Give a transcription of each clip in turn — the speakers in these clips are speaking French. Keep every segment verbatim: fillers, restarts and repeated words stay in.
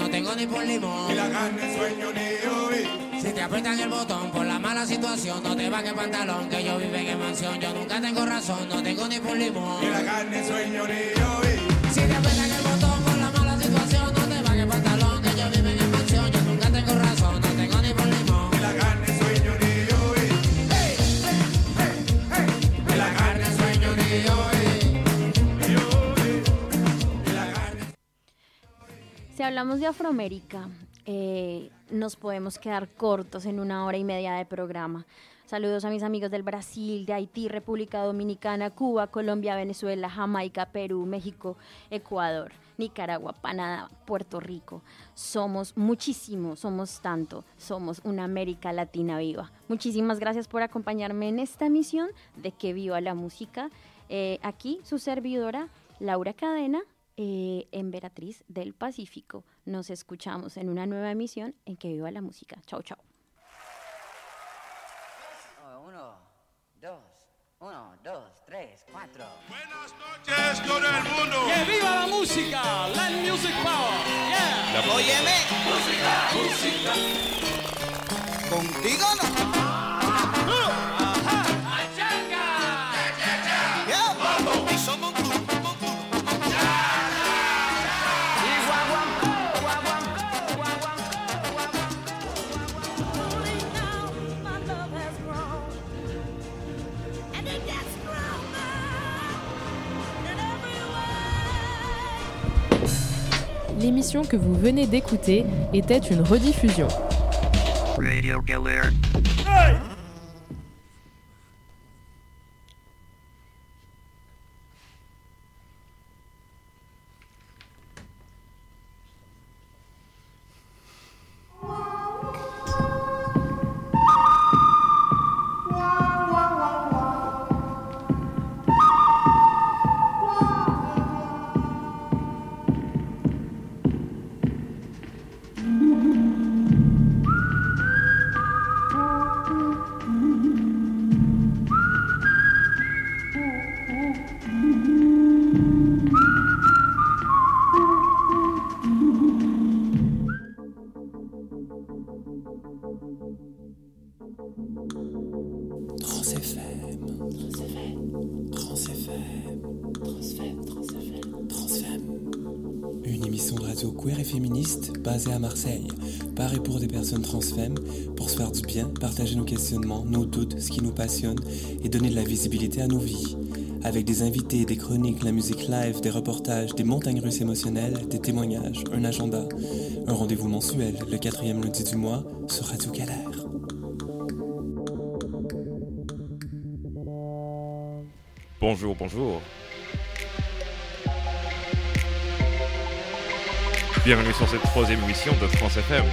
tengo ni por limón. Y la carne sueño ni oí. Si te aprietan el botón por la mala situación, no te bajes pantalón, que yo vivo en mansión. Yo nunca tengo razón, no tengo ni por limón. Y la carne sueño ni oí. Si te aprietan el botón por la mala situación, no te bajes pantalón, que yo vivo en mansión. Yo nunca tengo razón, no tengo ni por limón. Y la carne sueño ni oí. Hey, hey, hey, hey. Y la carne sueño ni oí. Ni oí. Y la carne. Si hablamos de Afroamérica, eh, nos podemos quedar cortos en una hora y media de programa. Saludos a mis amigos del Brasil, de Haití, República Dominicana, Cuba, Colombia, Venezuela, Jamaica, Perú, México, Ecuador, Nicaragua, Panamá, Puerto Rico. Somos muchísimos, somos tanto, somos una América Latina viva. Muchísimas gracias por acompañarme en esta emisión de Que Viva la Música. Eh, aquí su servidora, Laura Cadena, eh, Emperatriz del Pacífico. Nos escuchamos en una nueva emisión en Que Viva la Música. Chao, chao. Uno, dos, uno, dos, tres, cuatro. Buenas noches todo el mundo. ¡Que viva la música! Land Music Power. Yeah. Óyeme. Música. Contigo no. Y somos un club, un club. L'émission que vous venez d'écouter était une rediffusion. Radio Galère. Basé à Marseille, par et pour des personnes transfemmes, pour se faire du bien, partager nos questionnements, nos doutes, ce qui nous passionne et donner de la visibilité à nos vies. Avec des invités, des chroniques, la musique live, des reportages, des montagnes russes émotionnelles, des témoignages, un agenda, un rendez-vous mensuel, le quatrième lundi du mois, sur Radio Galère. Bonjour, bonjour. Bienvenue sur cette troisième émission de France F M.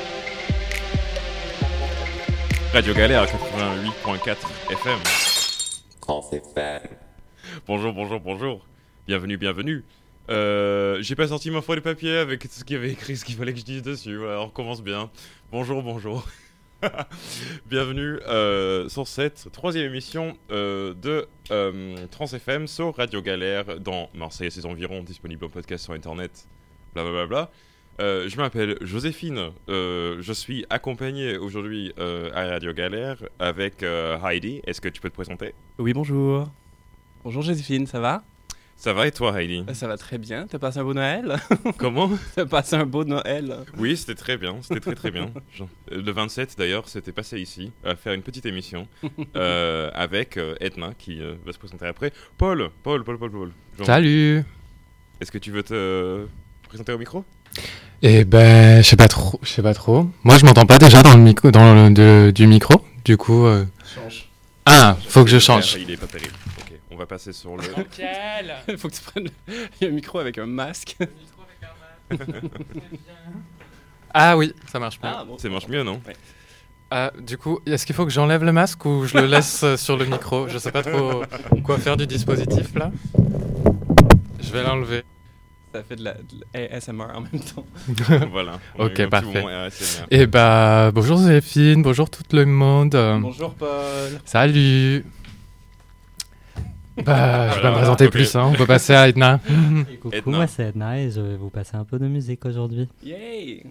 Radio Galère quatre-vingt-huit virgule quatre F M. France F M. Bonjour, bonjour, bonjour. Bienvenue, bienvenue. Euh, j'ai pas sorti ma feuille de papier avec ce qu'il y avait écrit, ce qu'il fallait que je dise dessus. Voilà, on commence bien. Bonjour, bonjour. Bienvenue euh, sur cette troisième émission euh, de euh, France F M sur Radio Galère dans Marseille et ses environs, disponible en podcast sur internet. Blablabla. Bla bla. euh, je m'appelle Joséphine. Euh, je suis accompagné aujourd'hui euh, à Radio Galère avec euh, Heidi. Est-ce que tu peux te présenter ? Oui, bonjour. Bonjour Joséphine, ça va ? Ça va et toi, Heidi ? Ça va très bien. T'as passé un beau Noël ? Comment ? T'as passé un beau Noël ? Oui, c'était très bien. C'était très très bien. Le vingt-sept d'ailleurs, c'était passé ici à faire une petite émission euh, avec euh, Edna qui euh, va se présenter après. Paul, Paul, Paul, Paul, Paul. Jean. Salut. Est-ce que tu veux te présenter au micro ? Eh ben, je sais pas trop, je sais pas trop. Moi, je m'entends pas déjà dans le micro, dans le de, du micro. Du coup. Euh... Change. Ah, faut que je change. Il est pas terrible. Ok, on va passer sur le. Tranquille. Il faut que tu prennes le... un micro avec un masque. Le micro avec un masque. Ah oui, ça marche mieux. Ah, bon, ça marche mieux, non ? Ouais. Ah, du coup, est-ce qu'il faut que j'enlève le masque ou je le laisse sur le micro ? Je sais pas trop quoi faire du dispositif là. Je vais l'enlever. Ça fait de la, de la A S M R en même temps. Voilà. Ok, parfait. Et bah, bonjour Joséphine, bonjour tout le monde. Bonjour Paul. Salut. Bah, je vais Voilà, me présenter ok. plus, hein. On peut passer à Edna. Et coucou, Edna. moi c'est Edna et je vais vous passer un peu de musique aujourd'hui. Yay!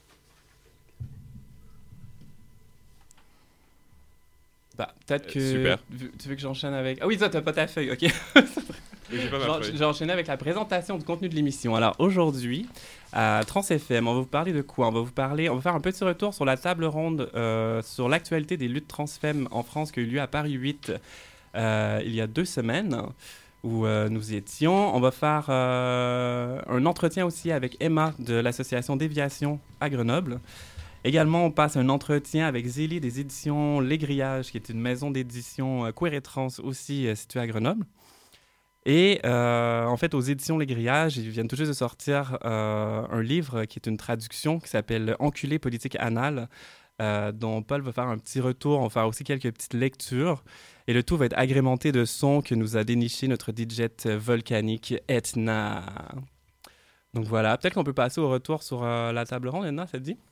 Bah, peut-être Euh, que. super. vu- Tu veux que j'enchaîne avec. Ah oui, ça, t'as pas ta feuille, ok. Oui, j'ai pas ma J'en- feuille. J'ai enchaîné avec la présentation du contenu de l'émission. Alors aujourd'hui, à Trans F M, on va vous parler de quoi? On va vous parler, on va faire un petit retour sur la table ronde euh, sur l'actualité des luttes transfemmes en France qui a eu lieu à Paris huit euh, il y a deux semaines où euh, nous y étions. On va faire euh, un entretien aussi avec Emma de l'association Déviation à Grenoble. Également, on passe un entretien avec Zélie des éditions Les Grillages, qui est une maison d'édition euh, queer et trans aussi euh, située à Grenoble. Et euh, en fait, aux éditions Les Grillages, ils viennent tout juste de sortir euh, un livre qui est une traduction qui s'appelle Enculé politique anal, euh, dont Paul va faire un petit retour. On va faire aussi quelques petites lectures. Et le tout va être agrémenté de sons que nous a déniché notre D J volcanique Etna. Donc voilà, peut-être qu'on peut passer au retour sur euh, la table ronde, Etna, ça te dit?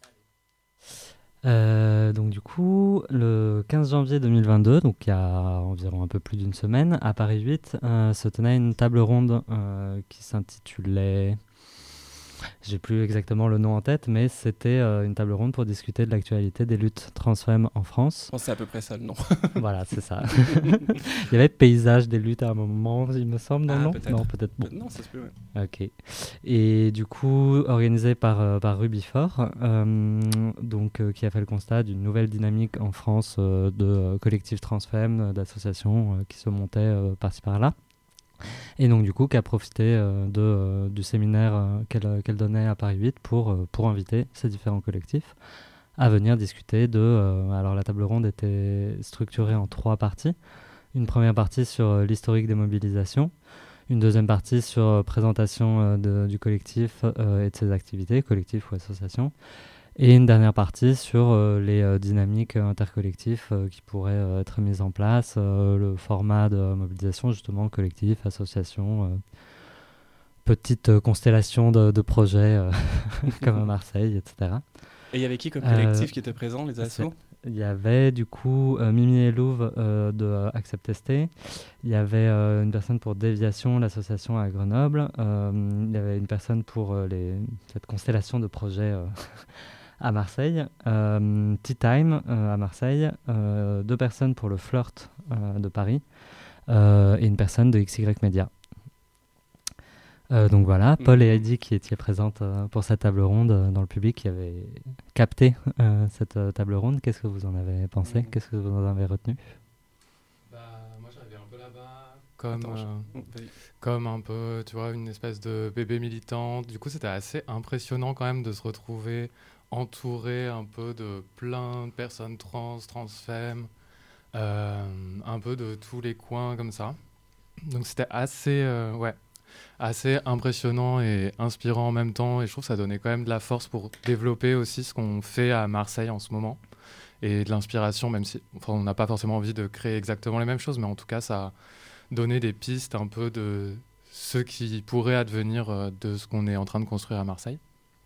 Euh, donc du coup, le quinze janvier deux mille vingt-deux, donc il y a environ un peu plus d'une semaine, à Paris huit, euh, se tenait une table ronde euh, qui s'intitulait... J'ai plus exactement le nom en tête, mais c'était euh, une table ronde pour discuter de l'actualité des luttes transfemmes en France. Je pense que c'est à peu près ça le nom. Voilà, c'est ça. Il y avait paysage des luttes à un moment, il me semble, non, Ah, non peut-être. Non, peut-être. Bon. Non, ça se peut, ouais. Ok. Et du coup, organisé par, euh, par Rubifort, euh, donc, euh, qui a fait le constat d'une nouvelle dynamique en France euh, de euh, collectifs transfemmes, euh, d'associations euh, qui se montaient euh, par-ci par-là. Et donc, du coup, qui a profité euh, de, euh, du séminaire euh, qu'elle, euh, qu'elle donnait à Paris huit pour, euh, pour inviter ces différents collectifs à venir discuter de... Euh, alors, la table ronde était structurée en trois parties. Une première partie sur euh, l'historique des mobilisations, une deuxième partie sur euh, présentation euh, de, du collectif euh, et de ses activités, collectif ou association, et une dernière partie sur euh, les euh, dynamiques intercollectifs euh, qui pourraient euh, être mises en place, euh, le format de mobilisation, justement, collectif, association, euh, petite euh, constellation de, de projets euh, comme à Marseille, et cetera. Et il y avait qui comme collectif Euh, qui était présent, les assos? Il y avait du coup euh, Mimi et Louve euh, de euh, Accept Testé. Il y avait euh, une personne pour Déviation, l'association à Grenoble. Euh, il y avait une personne pour euh, les, cette constellation de projets euh, à Marseille. Euh, Tea Time euh, à Marseille. Euh, deux personnes pour le Flirt euh, de Paris. Euh, et une personne de X Y Media. Euh, donc voilà, Paul et Heidi qui étaient présentes euh, pour cette table ronde euh, dans le public, qui avaient capté euh, cette euh, table ronde. Qu'est-ce que vous en avez pensé? Mmh. Qu'est-ce que vous en avez retenu? Bah, moi j'arrivais un peu là-bas comme, Attends, je- euh, vas-y. comme un peu, tu vois, une espèce de bébé militant. Du coup, c'était assez impressionnant quand même de se retrouver entouré un peu de plein de personnes trans, transfemmes, euh, un peu de tous les coins comme ça. Donc c'était assez, euh, ouais, assez impressionnant et inspirant en même temps. Et je trouve que ça donnait quand même de la force pour développer aussi ce qu'on fait à Marseille en ce moment. Et de l'inspiration, même si enfin, on n'a pas forcément envie de créer exactement les mêmes choses, mais en tout cas, ça a donné des pistes un peu de ce qui pourrait advenir euh, de ce qu'on est en train de construire à Marseille.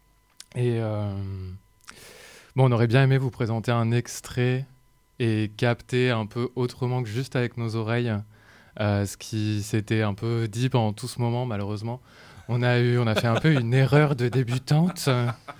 Et euh, bon, on aurait bien aimé vous présenter un extrait et capter un peu autrement que juste avec nos oreilles euh, ce qui s'était un peu dit pendant tout ce moment, malheureusement. On a, eu, on a fait un peu une erreur de débutante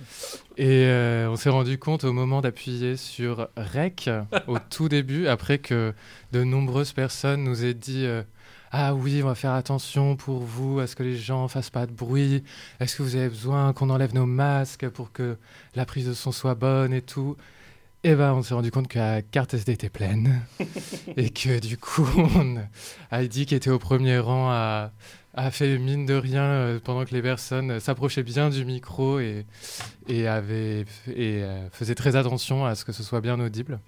et euh, on s'est rendu compte au moment d'appuyer sur Rec au tout début, après que de nombreuses personnes nous aient dit euh, « Ah oui, on va faire attention pour vous, à ce que les gens fassent pas de bruit. Est-ce que vous avez besoin qu'on enlève nos masques pour que la prise de son soit bonne et tout ?» Et ben, on s'est rendu compte que la carte S D était pleine et que du coup, on... Heidi, qui était au premier rang, a, a fait mine de rien euh, pendant que les personnes s'approchaient bien du micro et, et, avait, et euh, faisait très attention à ce que ce soit bien audible.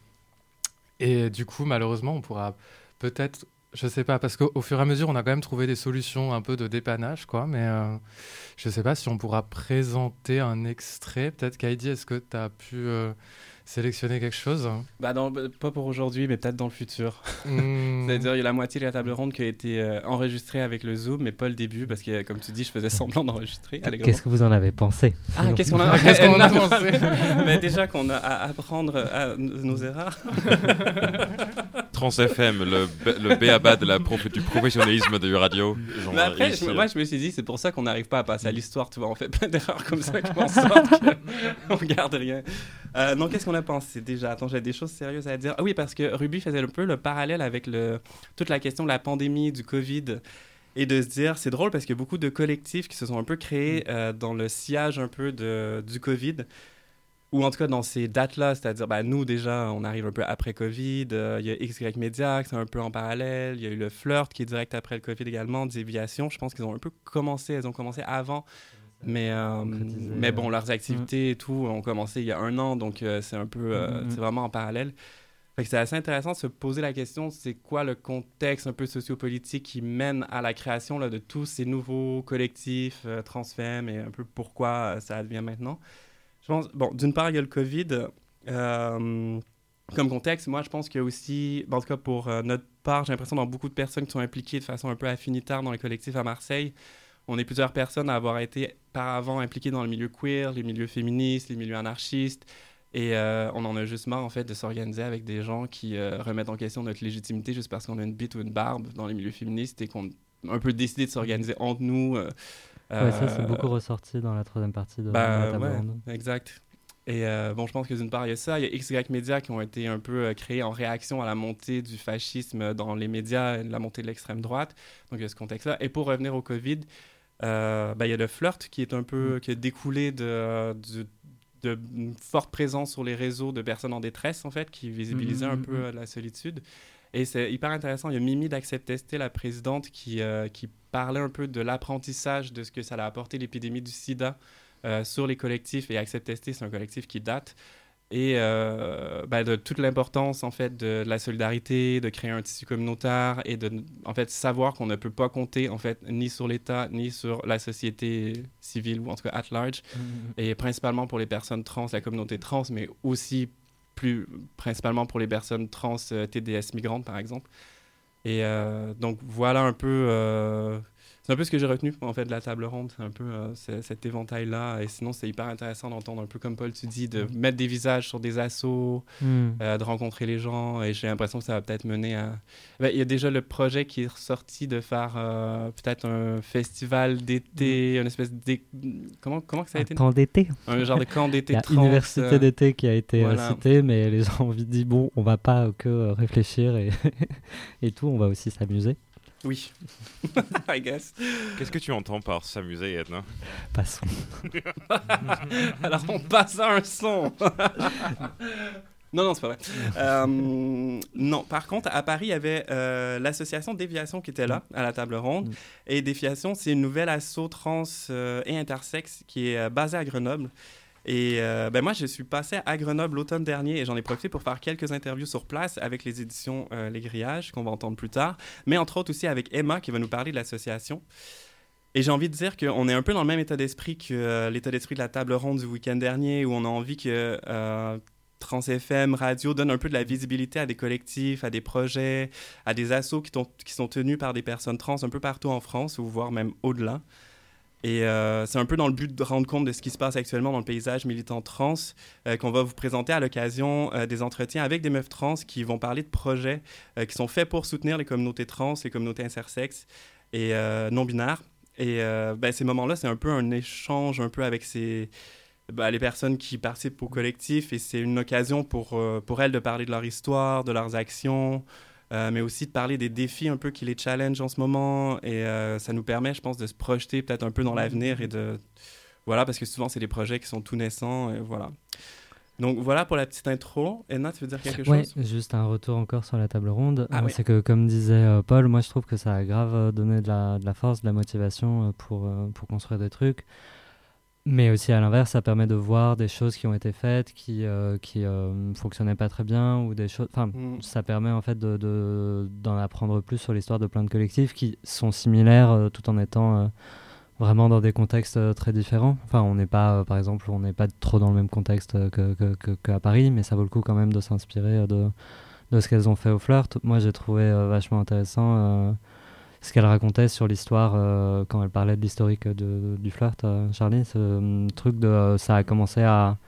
Et du coup, malheureusement, on pourra peut-être, je sais pas, parce qu'au fur et à mesure, on a quand même trouvé des solutions un peu de dépannage, quoi, mais euh, je sais pas si on pourra présenter un extrait. Peut-être qu'Heidi, est-ce que tu as pu euh, sélectionner quelque chose? Bah dans, pas pour aujourd'hui, mais peut-être dans le futur. Mmh. C'est-à-dire, il y a la moitié de la table ronde qui a été euh, enregistrée avec le Zoom, mais pas le début, parce que, comme tu dis, je faisais semblant d'enregistrer. allègrement. Qu'est-ce que vous en avez pensé? Ah, qu'est-ce qu'on a, Qu'est-ce qu'on a pensé? Mais déjà qu'on a à apprendre à nos erreurs. Trans F M, le, b- le béaba de la prof- du professionnalisme de radio. Genre, Mais après, ici, je, moi, je me suis dit, c'est pour ça qu'on n'arrive pas à passer à l'histoire, tu vois. On fait plein d'erreurs comme ça qui font en sorte qu'on ne garde rien. Euh, non, qu'est-ce qu'on a pensé déjà? Attends, j'avais des choses sérieuses à dire. Ah oui, parce que Ruby faisait un peu le parallèle avec le, toute la question de la pandémie, du Covid. Et de se dire, c'est drôle parce qu'il y a beaucoup de collectifs qui se sont un peu créés euh, dans le sillage un peu de, du Covid. Ou en tout cas dans ces dates-là, c'est-à-dire, ben, nous déjà, on arrive un peu après Covid, euh, il y a X Y Media qui c'est un peu en parallèle, il y a eu le Flirt qui est direct après le Covid également, Déviation, je pense qu'ils ont un peu commencé, elles ont commencé avant, mais, euh, mais bon, leurs activités mmh. et tout ont commencé il y a un an, donc euh, c'est un peu, euh, mmh. c'est vraiment en parallèle. Fait que c'est assez intéressant de se poser la question, c'est quoi le contexte un peu sociopolitique qui mène à la création là, de tous ces nouveaux collectifs euh, transfemmes et un peu pourquoi euh, ça advient maintenant. Je pense, bon, d'une part, il y a le Covid. Euh, comme contexte, moi, je pense qu'il y a aussi, en tout cas pour euh, notre part, j'ai l'impression dans beaucoup de personnes qui sont impliquées de façon un peu affinitaire dans les collectifs à Marseille. On est plusieurs personnes à avoir été par avant impliquées dans le milieu queer, les milieux féministes, les milieux anarchistes. Et euh, on en a juste marre, en fait, de s'organiser avec des gens qui euh, remettent en question notre légitimité juste parce qu'on a une bite ou une barbe dans les milieux féministes et qu'on a un peu décidé de s'organiser entre nous. Euh, Ouais, ça, c'est beaucoup ressorti dans la troisième partie de, bah, de la table ouais, ronde. Exact. Et euh, bon, je pense que d'une part, il y a ça. Il y a X Y Media qui ont été un peu euh, créés en réaction à la montée du fascisme dans les médias et la montée de l'extrême droite. Donc, il y a ce contexte-là. Et pour revenir au Covid, euh, bah, il y a le Flirt qui est un peu, qui a découlé de, de, de une forte présence sur les réseaux de personnes en détresse, en fait, qui visibilisaient mmh, un mmh, peu euh, la solitude. Et c'est hyper intéressant. Il y a Mimi d'Acceptester, la présidente, qui, euh, qui parlait un peu de l'apprentissage de ce que ça a apporté l'épidémie du sida euh, sur les collectifs. Et Acceptester, c'est un collectif qui date. Et euh, ben, de toute l'importance, en fait, de, de la solidarité, de créer un tissu communautaire et de, en fait, savoir qu'on ne peut pas compter, en fait, ni sur l'État, ni sur la société civile, ou en tout cas at large. Mmh. Et principalement pour les personnes trans, la communauté trans, mais aussi plus principalement pour les personnes trans euh, T D S migrantes, par exemple. Et euh, donc, voilà un peu... Euh, c'est un peu ce que j'ai retenu, en fait, de la table ronde. C'est un peu euh, c'est, cet éventail-là. Et sinon, c'est hyper intéressant d'entendre un peu, comme Paul, tu dis, de mmh. mettre des visages sur des assos, mmh. euh, de rencontrer les gens. Et j'ai l'impression que ça va peut-être mener à... Ben, il y a déjà le projet qui est ressorti de faire euh, peut-être un festival d'été, mmh. une espèce de... Comment, comment que ça a un été? Camp d'été. Un genre de camp d'été trans. La université d'été qui a été voilà. euh, citée, mais les gens ont dit, bon, on va pas euh, que euh, réfléchir et, et tout, on va aussi s'amuser. Oui, I guess. Qu'est-ce que tu entends par s'amuser, Edna? Passons. Alors, on passe à un son. Non, non, c'est pas vrai. euh, non, par contre, à Paris, il y avait euh, l'association Déviation qui était là, à la table ronde. Mm. Et Déviation, c'est une nouvelle asso trans euh, et intersexe qui est euh, basée à Grenoble. Et euh, ben moi, je suis passé à Grenoble l'automne dernier et j'en ai profité pour faire quelques interviews sur place avec les éditions euh, Les Grillages, qu'on va entendre plus tard, mais entre autres aussi avec Emma qui va nous parler de l'association. Et j'ai envie de dire qu'on est un peu dans le même état d'esprit que euh, l'état d'esprit de la table ronde du week-end dernier, où on a envie que euh, Trans F M, radio donne un peu de la visibilité à des collectifs, à des projets, à des assos qui, qui sont tenus par des personnes trans un peu partout en France, ou voire même au-delà. Et euh, c'est un peu dans le but de rendre compte de ce qui se passe actuellement dans le paysage militant trans euh, qu'on va vous présenter à l'occasion euh, des entretiens avec des meufs trans qui vont parler de projets euh, qui sont faits pour soutenir les communautés trans, les communautés intersexes et euh, non-binaires. Et euh, ben, ces moments-là, c'est un peu un échange un peu avec ces, ben, les personnes qui participent au collectif et c'est une occasion pour, euh, pour elles de parler de leur histoire, de leurs actions, Euh, mais aussi de parler des défis un peu qui les challenge en ce moment. Et euh, ça nous permet, je pense, de se projeter peut-être un peu dans l'avenir et de... Voilà, parce que souvent, c'est des projets qui sont tout naissants, et voilà. Donc, voilà pour la petite intro. Edna, tu veux dire quelque ouais, chose? Oui, juste un retour encore sur la table ronde. Ah, euh, oui. C'est que, comme disait euh, Paul, moi, je trouve que ça a grave euh, donné de la, de la force, de la motivation euh, pour, euh, pour construire des trucs. Mais aussi, à l'inverse, ça permet de voir des choses qui ont été faites, qui euh, qui euh, fonctionnaient pas très bien, ou des choses... Enfin, mm. ça permet, en fait, de, de, d'en apprendre plus sur l'histoire de plein de collectifs qui sont similaires, euh, tout en étant euh, vraiment dans des contextes euh, très différents. Enfin, on n'est pas, euh, par exemple, on n'est pas trop dans le même contexte euh, que, que, que, qu'à Paris, mais ça vaut le coup quand même de s'inspirer euh, de, de ce qu'elles ont fait au Flirt. Moi, j'ai trouvé euh, vachement intéressant... Euh, ce qu'elle racontait sur l'histoire euh, quand elle parlait de l'historique de, du Flirt, euh, Charlie, ce euh, truc de euh, ça a commencé à,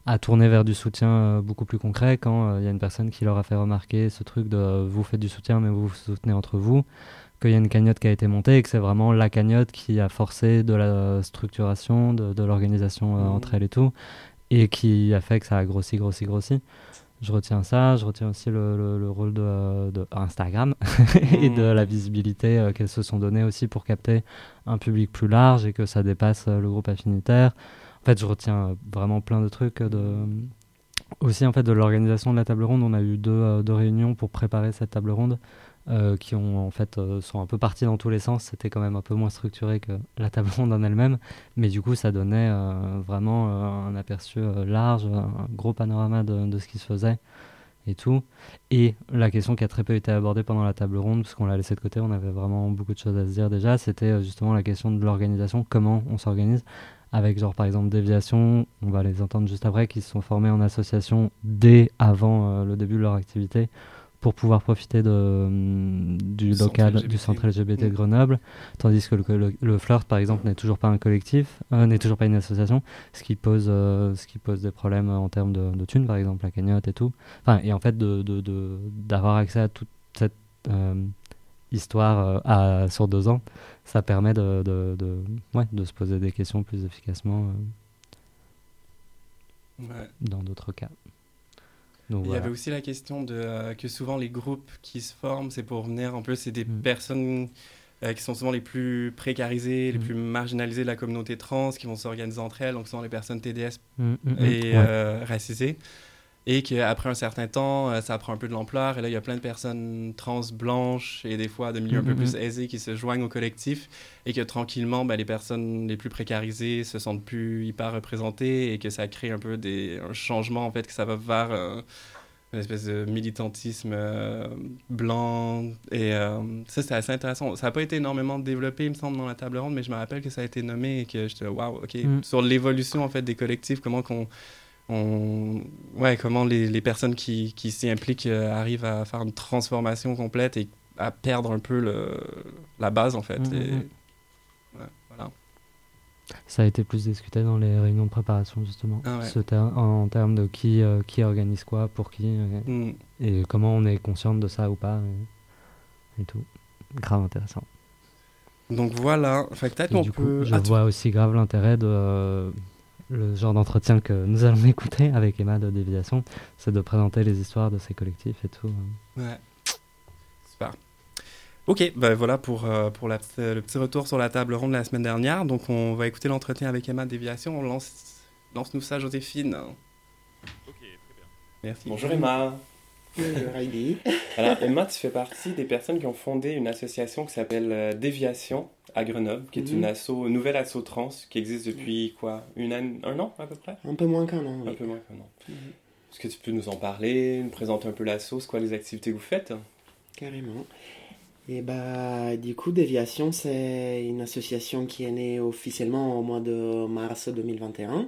à tourner vers du soutien euh, beaucoup plus concret quand il euh, y a une personne qui leur a fait remarquer ce truc de euh, vous faites du soutien mais vous vous soutenez entre vous, qu'il y a une cagnotte qui a été montée et que c'est vraiment la cagnotte qui a forcé de la structuration, de, de l'organisation euh, mmh. entre elles et tout, et qui a fait que ça a grossi, grossi, grossi. Je retiens ça, je retiens aussi le, le, le rôle de, de Instagram et de la visibilité euh, qu'elles se sont données aussi pour capter un public plus large et que ça dépasse euh, le groupe affinitaire. En fait, je retiens vraiment plein de trucs. De... Aussi, en fait, de l'organisation de la table ronde, on a eu deux, euh, deux réunions pour préparer cette table ronde euh, qui ont, en fait, euh, sont un peu parties dans tous les sens. C'était quand même un peu moins structuré que la table ronde en elle-même. Mais du coup, ça donnait euh, vraiment euh, un aperçu euh, large, un gros panorama de, de ce qui se faisait et tout. Et la question qui a très peu été abordée pendant la table ronde, parce qu'on l'a laissé de côté, on avait vraiment beaucoup de choses à se dire déjà, c'était euh, justement la question de l'organisation, comment on s'organise. Avec genre par exemple Déviation, on va les entendre juste après, qui se sont formés en association dès avant euh, le début de leur activité pour pouvoir profiter de, du local, du centre L G B T de Grenoble, tandis que le, le, le Flirt par exemple n'est toujours pas un collectif, euh, n'est toujours pas une association, ce qui pose, euh, ce qui pose des problèmes en termes de, de thunes, par exemple la cagnotte et tout. Enfin, et en fait de, de, de, d'avoir accès à toute cette euh, histoire euh, à, sur deux ans, ça permet de, de, de, ouais, de se poser des questions plus efficacement euh, ouais. dans d'autres cas. Donc, il voilà. y avait aussi la question de, euh, que souvent les groupes qui se forment, c'est pour venir, en plus, c'est des mmh. personnes euh, qui sont souvent les plus précarisées, mmh. les plus marginalisées de la communauté trans, qui vont s'organiser entre elles, donc souvent les personnes T D S mmh. et ouais. euh, racisées. Et qu'après un certain temps, euh, ça prend un peu de l'ampleur. Et là, il y a plein de personnes trans blanches et des fois de milieux mmh. un peu plus aisés qui se joignent au collectif. Et que tranquillement, ben, les personnes les plus précarisées se sentent plus hyper représentées et que ça crée un peu des, un changement, en fait, que ça va vers euh, une espèce de militantisme euh, blanc. Et euh, ça, c'est assez intéressant. Ça n'a pas été énormément développé, il me semble, dans la table ronde, mais je me rappelle que ça a été nommé et que j'étais là, waouh, OK. Mmh. Sur l'évolution, en fait, des collectifs, comment qu'on... On... Ouais, comment les, les personnes qui, qui s'y impliquent euh, arrivent à faire une transformation complète et à perdre un peu le, la base, en fait. Mmh, et... ouais, voilà. Ça a été plus discuté dans les réunions de préparation, justement. Ah ouais. Ce ter- en, en termes de qui, euh, qui organise quoi, pour qui, et, mmh. et comment on est consciente de ça ou pas, et, et tout. Grave intéressant. Donc voilà, enfin, peut-être et qu'on du peut... coup, je ah, vois aussi grave l'intérêt de... Euh, le genre d'entretien que nous allons écouter avec Emma de Déviation, c'est de présenter les histoires de ces collectifs et tout. Ouais, super. Ok, ben voilà pour, euh, pour la, le petit retour sur la table ronde de la semaine dernière. Donc on va écouter l'entretien avec Emma de Déviation. On lance, lance-nous ça, Joséphine. Ok, très bien. Merci. Bonjour Emma. Bonjour Heidi. Alors Emma, tu fais partie des personnes qui ont fondé une association qui s'appelle euh, Déviation à Grenoble, qui est mmh. une, asso, une nouvelle asso trans qui existe depuis quoi, une année, un an à peu près. Un peu moins qu'un an. Un oui. peu moins qu'un an. Mmh. Est-ce que tu peux nous en parler, nous présenter un peu l'asso, c'est quoi les activités que vous faites? Carrément. Et bah du coup Déviation, c'est une association qui est née officiellement au mois de mars deux mille vingt et un.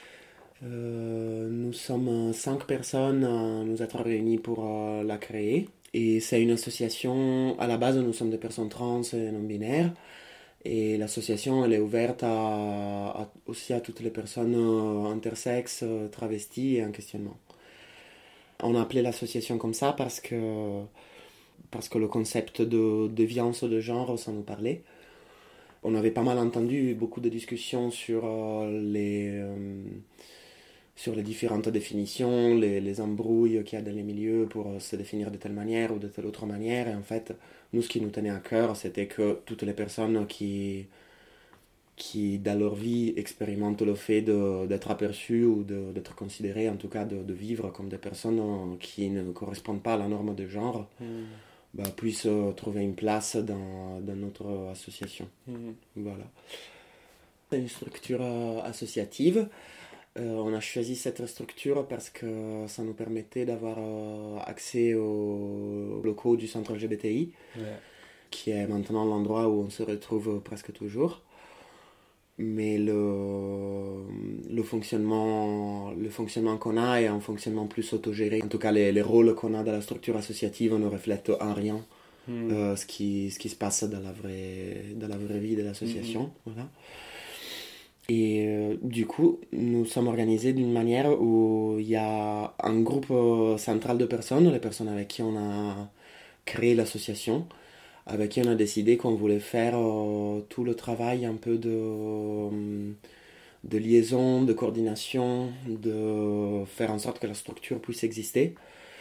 Euh, nous sommes cinq personnes à nous être réunis pour euh, la créer. Et c'est une association, à la base nous sommes des personnes trans et non-binaires. Et l'association elle est ouverte à, à, aussi à toutes les personnes euh, intersexes, euh, travesties et en questionnement. On a appelé l'association comme ça parce que, parce que le concept de déviance de genre, ça nous parlait. On avait pas mal entendu beaucoup de discussions sur euh, les... Euh, sur les différentes définitions, les, les embrouilles qu'il y a dans les milieux pour se définir de telle manière ou de telle autre manière. Et en fait, nous, ce qui nous tenait à cœur, c'était que toutes les personnes qui, qui dans leur vie, expérimentent le fait de, d'être aperçues ou de, d'être considérées, en tout cas de, de vivre comme des personnes qui ne correspondent pas à la norme de genre, mmh. bah, puissent trouver une place dans, dans notre association. Mmh. Voilà. C'est une structure associative. Euh, on a choisi cette structure parce que ça nous permettait d'avoir euh, accès aux locaux du centre L G B T I, ouais. qui est maintenant l'endroit où on se retrouve presque toujours. Mais le, le, fonctionnement, le fonctionnement qu'on a est un fonctionnement plus autogéré. En tout cas, les, les rôles qu'on a dans la structure associative ne reflètent en rien mmh. euh, ce, qui, ce qui se passe dans la vraie, dans la vraie vie de l'association. Mmh. Voilà. Et euh, du coup, nous sommes organisés d'une manière où il y a un groupe euh, central de personnes, les personnes avec qui on a créé l'association, avec qui on a décidé qu'on voulait faire euh, tout le travail un peu de, de liaison, de coordination, de faire en sorte que la structure puisse exister.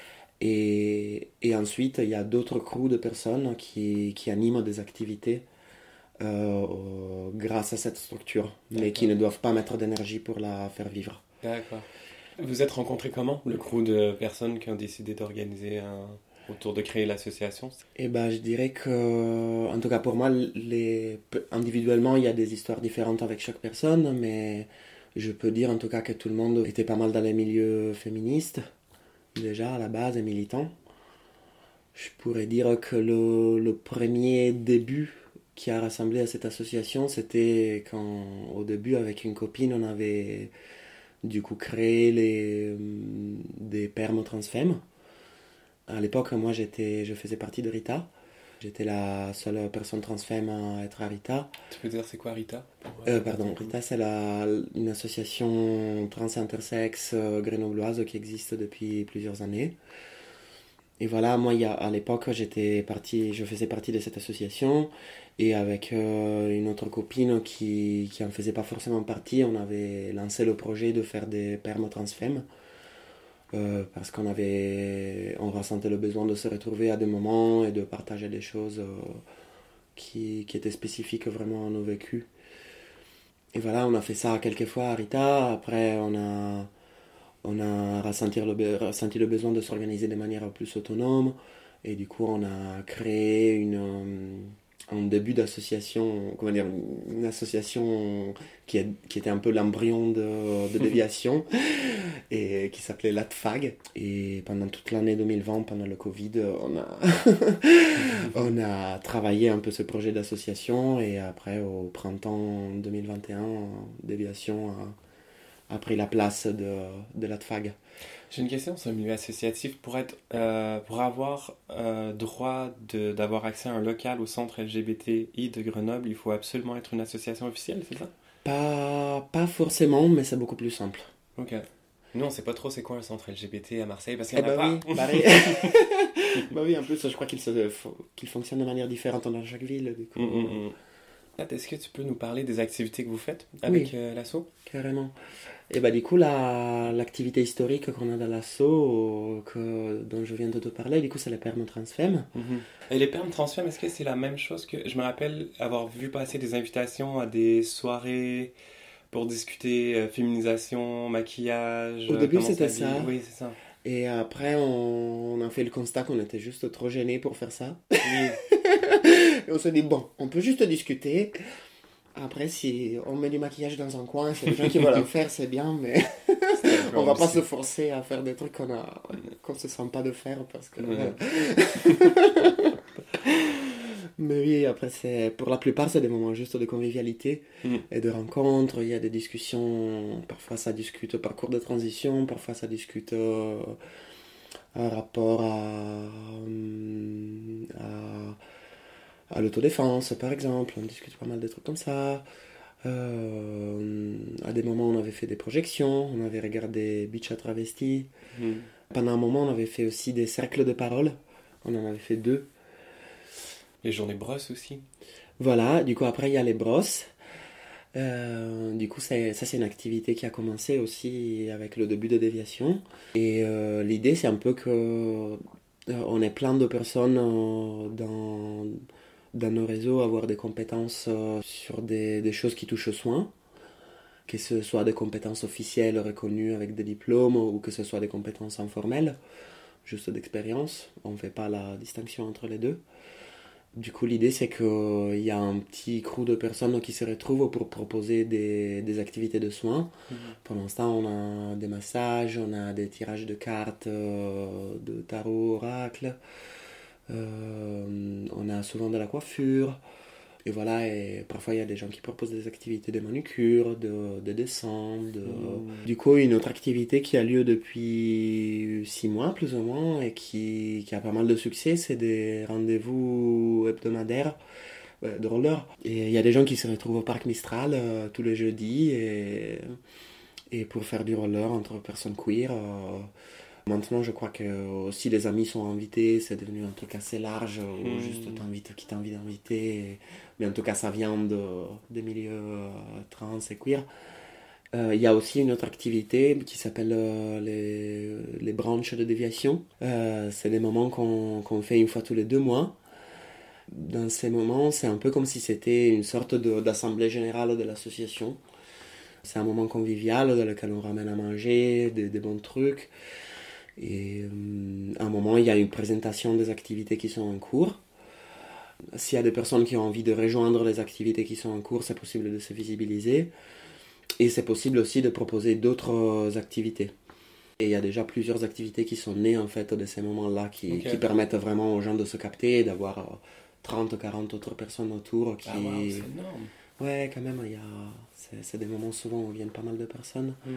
Et, et ensuite, il y a d'autres crews de personnes qui, qui animent des activités euh, grâce à cette structure, mais D'accord. qui ne doivent pas mettre d'énergie pour la faire vivre. D'accord. Vous êtes rencontrés comment, le crew de personnes qui ont décidé d'organiser un... autour de créer l'association? Eh ben, je dirais que, en tout cas pour moi, les... individuellement, il y a des histoires différentes avec chaque personne, mais je peux dire en tout cas que tout le monde était pas mal dans les milieux féministes, déjà à la base, et militants. Je pourrais dire que le, le premier début qui a rassemblé à cette association, c'était quand, au début, avec une copine, on avait du coup créé les, des permes transfemmes. À l'époque, moi, j'étais, je faisais partie de Rita. J'étais la seule personne transfemme à être à Rita. Tu peux dire c'est quoi Rita? euh, Pardon, Rita, c'est la, une association trans-intersexe euh, grenobloise qui existe depuis plusieurs années. Et voilà, moi, il y a, à l'époque, j'étais partie, je faisais partie de cette association. Et avec euh, une autre copine qui qui en faisait pas forcément partie, on avait lancé le projet de faire des permes transfemmes. Euh, parce qu'on avait, on ressentait le besoin de se retrouver à des moments et de partager des choses euh, qui, qui étaient spécifiques vraiment à nos vécus. Et voilà, on a fait ça quelques fois à Rita. Après, on a, on a ressenti le, ressenti le besoin de s'organiser de manière plus autonome. Et du coup, on a créé une, un début d'association, comment dire, une association qui, est, qui était un peu l'embryon de, de déviation. Et qui s'appelait L A T F A G. Et pendant toute l'année deux mille vingt, pendant le Covid, on a, on a travaillé un peu ce projet d'association. Et après, au printemps deux mille vingt et un, Déviation a, a pris la place de, de L A T F A G. J'ai une question sur le milieu associatif. Pour, être, euh, pour avoir euh, droit de, d'avoir accès à un local au centre L G B T I de Grenoble, il faut absolument être une association officielle, c'est ça? Pas, pas forcément, mais c'est beaucoup plus simple. Ok. Nous, on sait pas trop c'est quoi un centre L G B T à Marseille, parce qu'il y Eh en a bah pas. oui, pareil. Bah oui, en plus, je crois qu'il, se, qu'il fonctionne de manière différente dans chaque ville. Du coup. Mm, mm, mm. Est-ce que tu peux nous parler des activités que vous faites avec Oui, euh, l'asso? Carrément. Et bah du coup, la, l'activité historique qu'on a dans l'asso, que, dont je viens de te parler, du coup, c'est les permes transfemmes. Mm-hmm. Et les permes transfemmes, est-ce que c'est la même chose que... Je me rappelle avoir vu passer des invitations à des soirées pour discuter euh, féminisation, maquillage... Au euh, début, comment c'était s'habiller. ça. Oui, c'est ça. Et après, on, on a fait le constat qu'on était juste trop gênés pour faire ça. Oui. Et on s'est dit, bon, on peut juste discuter. Après, si on met du maquillage dans un coin, c'est les gens qui veulent le faire, c'est bien, mais on va pas se forcer à faire des trucs qu'on a, qu'on se sent pas de faire parce que... Ouais. Mais oui, après, c'est, pour la plupart, c'est des moments juste de convivialité Mm. et de rencontres. Il y a des discussions, parfois ça discute parcours de transition, parfois ça discute euh, un rapport à, hum, à, à l'autodéfense, par exemple. On discute pas mal de trucs comme ça. Euh, à des moments, on avait fait des projections, on avait regardé Bitch à travesti. Mm. Pendant un moment, on avait fait aussi des cercles de parole. On en avait fait deux. Les journées brosses aussi. Voilà, du coup après il y a les brosses. Euh, du coup c'est, ça c'est une activité qui a commencé aussi avec le début de Déviation. Et euh, l'idée c'est un peu que euh, on est plein de personnes euh, dans, dans nos réseaux à avoir des compétences euh, sur des, des choses qui touchent aux soins. Que ce soit des compétences officielles reconnues avec des diplômes ou que ce soit des compétences informelles, juste d'expérience. On ne fait pas la distinction entre les deux. Du coup, l'idée, c'est qu'il y a un petit crew de personnes qui se retrouvent pour proposer des, des activités de soins. Mmh. Pour l'instant, on a des massages, on a des tirages de cartes, euh, de tarot, oracle. Euh, on a souvent de la coiffure. Et voilà, et parfois, il y a des gens qui proposent des activités de manucure, de, de dessin. De... Mmh. Du coup, une autre activité qui a lieu depuis six mois, plus ou moins, et qui, qui a pas mal de succès, c'est des rendez-vous hebdomadaires euh, de roller. Et il y a des gens qui se retrouvent au parc Mistral euh, tous les jeudis et, et pour faire du roller entre personnes queer. Euh, maintenant, je crois que aussi les amis sont invités, c'est devenu un truc assez large, où Mm. juste t'invites qui t'a envie d'inviter. Et- mais en tout cas, ça vient de, des milieux euh, trans et queer. Euh, Il y a aussi une autre activité qui s'appelle euh, les, les branches de déviation. Euh, c'est des moments qu'on qu'on fait une fois tous les deux mois. Dans ces moments, c'est un peu comme si c'était une sorte de- d'assemblée générale de l'association. C'est un moment convivial dans lequel on ramène à manger, des, des bons trucs. Et euh, à un moment, il y a une présentation des activités qui sont en cours. S'il y a des personnes qui ont envie de rejoindre les activités qui sont en cours, c'est possible de se visibiliser. Et c'est possible aussi de proposer d'autres activités. Et il y a déjà plusieurs activités qui sont nées en fait de ces moments-là, qui, Ok. qui permettent vraiment aux gens de se capter et d'avoir euh, trente, quarante autres personnes autour qui... Ah wow, c'est énorme. Ouais, quand même, il y a... c'est, c'est des moments souvent où viennent pas mal de personnes. Mm.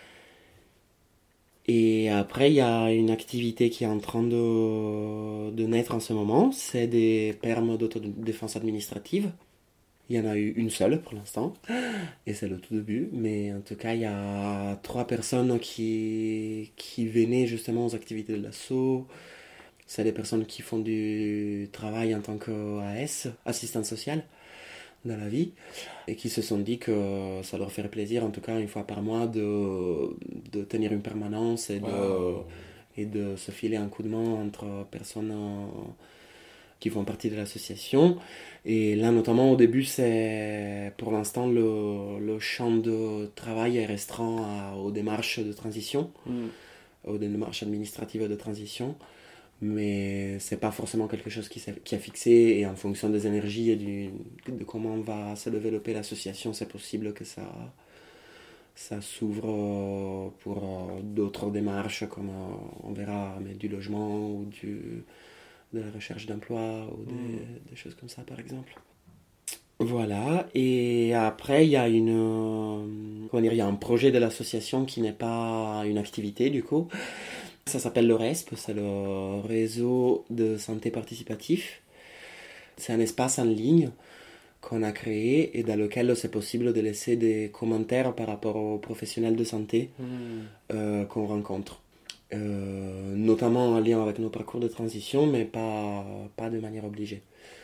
Et après, il y a une activité qui est en train de, de naître en ce moment, c'est des permes d'autodéfense administrative. Il y en a eu une seule pour l'instant, et c'est le tout début, mais en tout cas, il y a trois personnes qui, qui venaient justement aux activités de l'assaut. C'est des personnes qui font du travail en tant qu'A S, assistante sociale, dans la vie, et qui se sont dit que ça leur ferait plaisir, en tout cas une fois par mois, de, de tenir une permanence et, Wow. de, et de se filer un coup de main entre personnes euh, qui font partie de l'association. Et là, notamment au début, c'est pour l'instant le, le champ de travail est restreint à- aux démarches de transition, Mm. aux démarches administratives de transition. Mais c'est pas forcément quelque chose qui, s'est- qui est fixé, et en fonction des énergies et du, de comment va se développer l'association, c'est possible que ça, ça s'ouvre euh, pour euh, d'autres démarches, comme euh, on verra, mais du logement ou du, de la recherche d'emploi ou des, Mm. des choses comme ça par exemple. Voilà, et après il y a une, euh, comment dire, il y a un projet de l'association qui n'est pas une activité du coup. Ça s'appelle le R E S P, c'est le réseau de santé participatif. C'est un espace en ligne qu'on a créé et dans lequel c'est possible de laisser des commentaires par rapport aux professionnels de santé Mm. euh, qu'on rencontre. Euh, notamment en lien avec nos parcours de transition, mais pas, pas de manière obligée.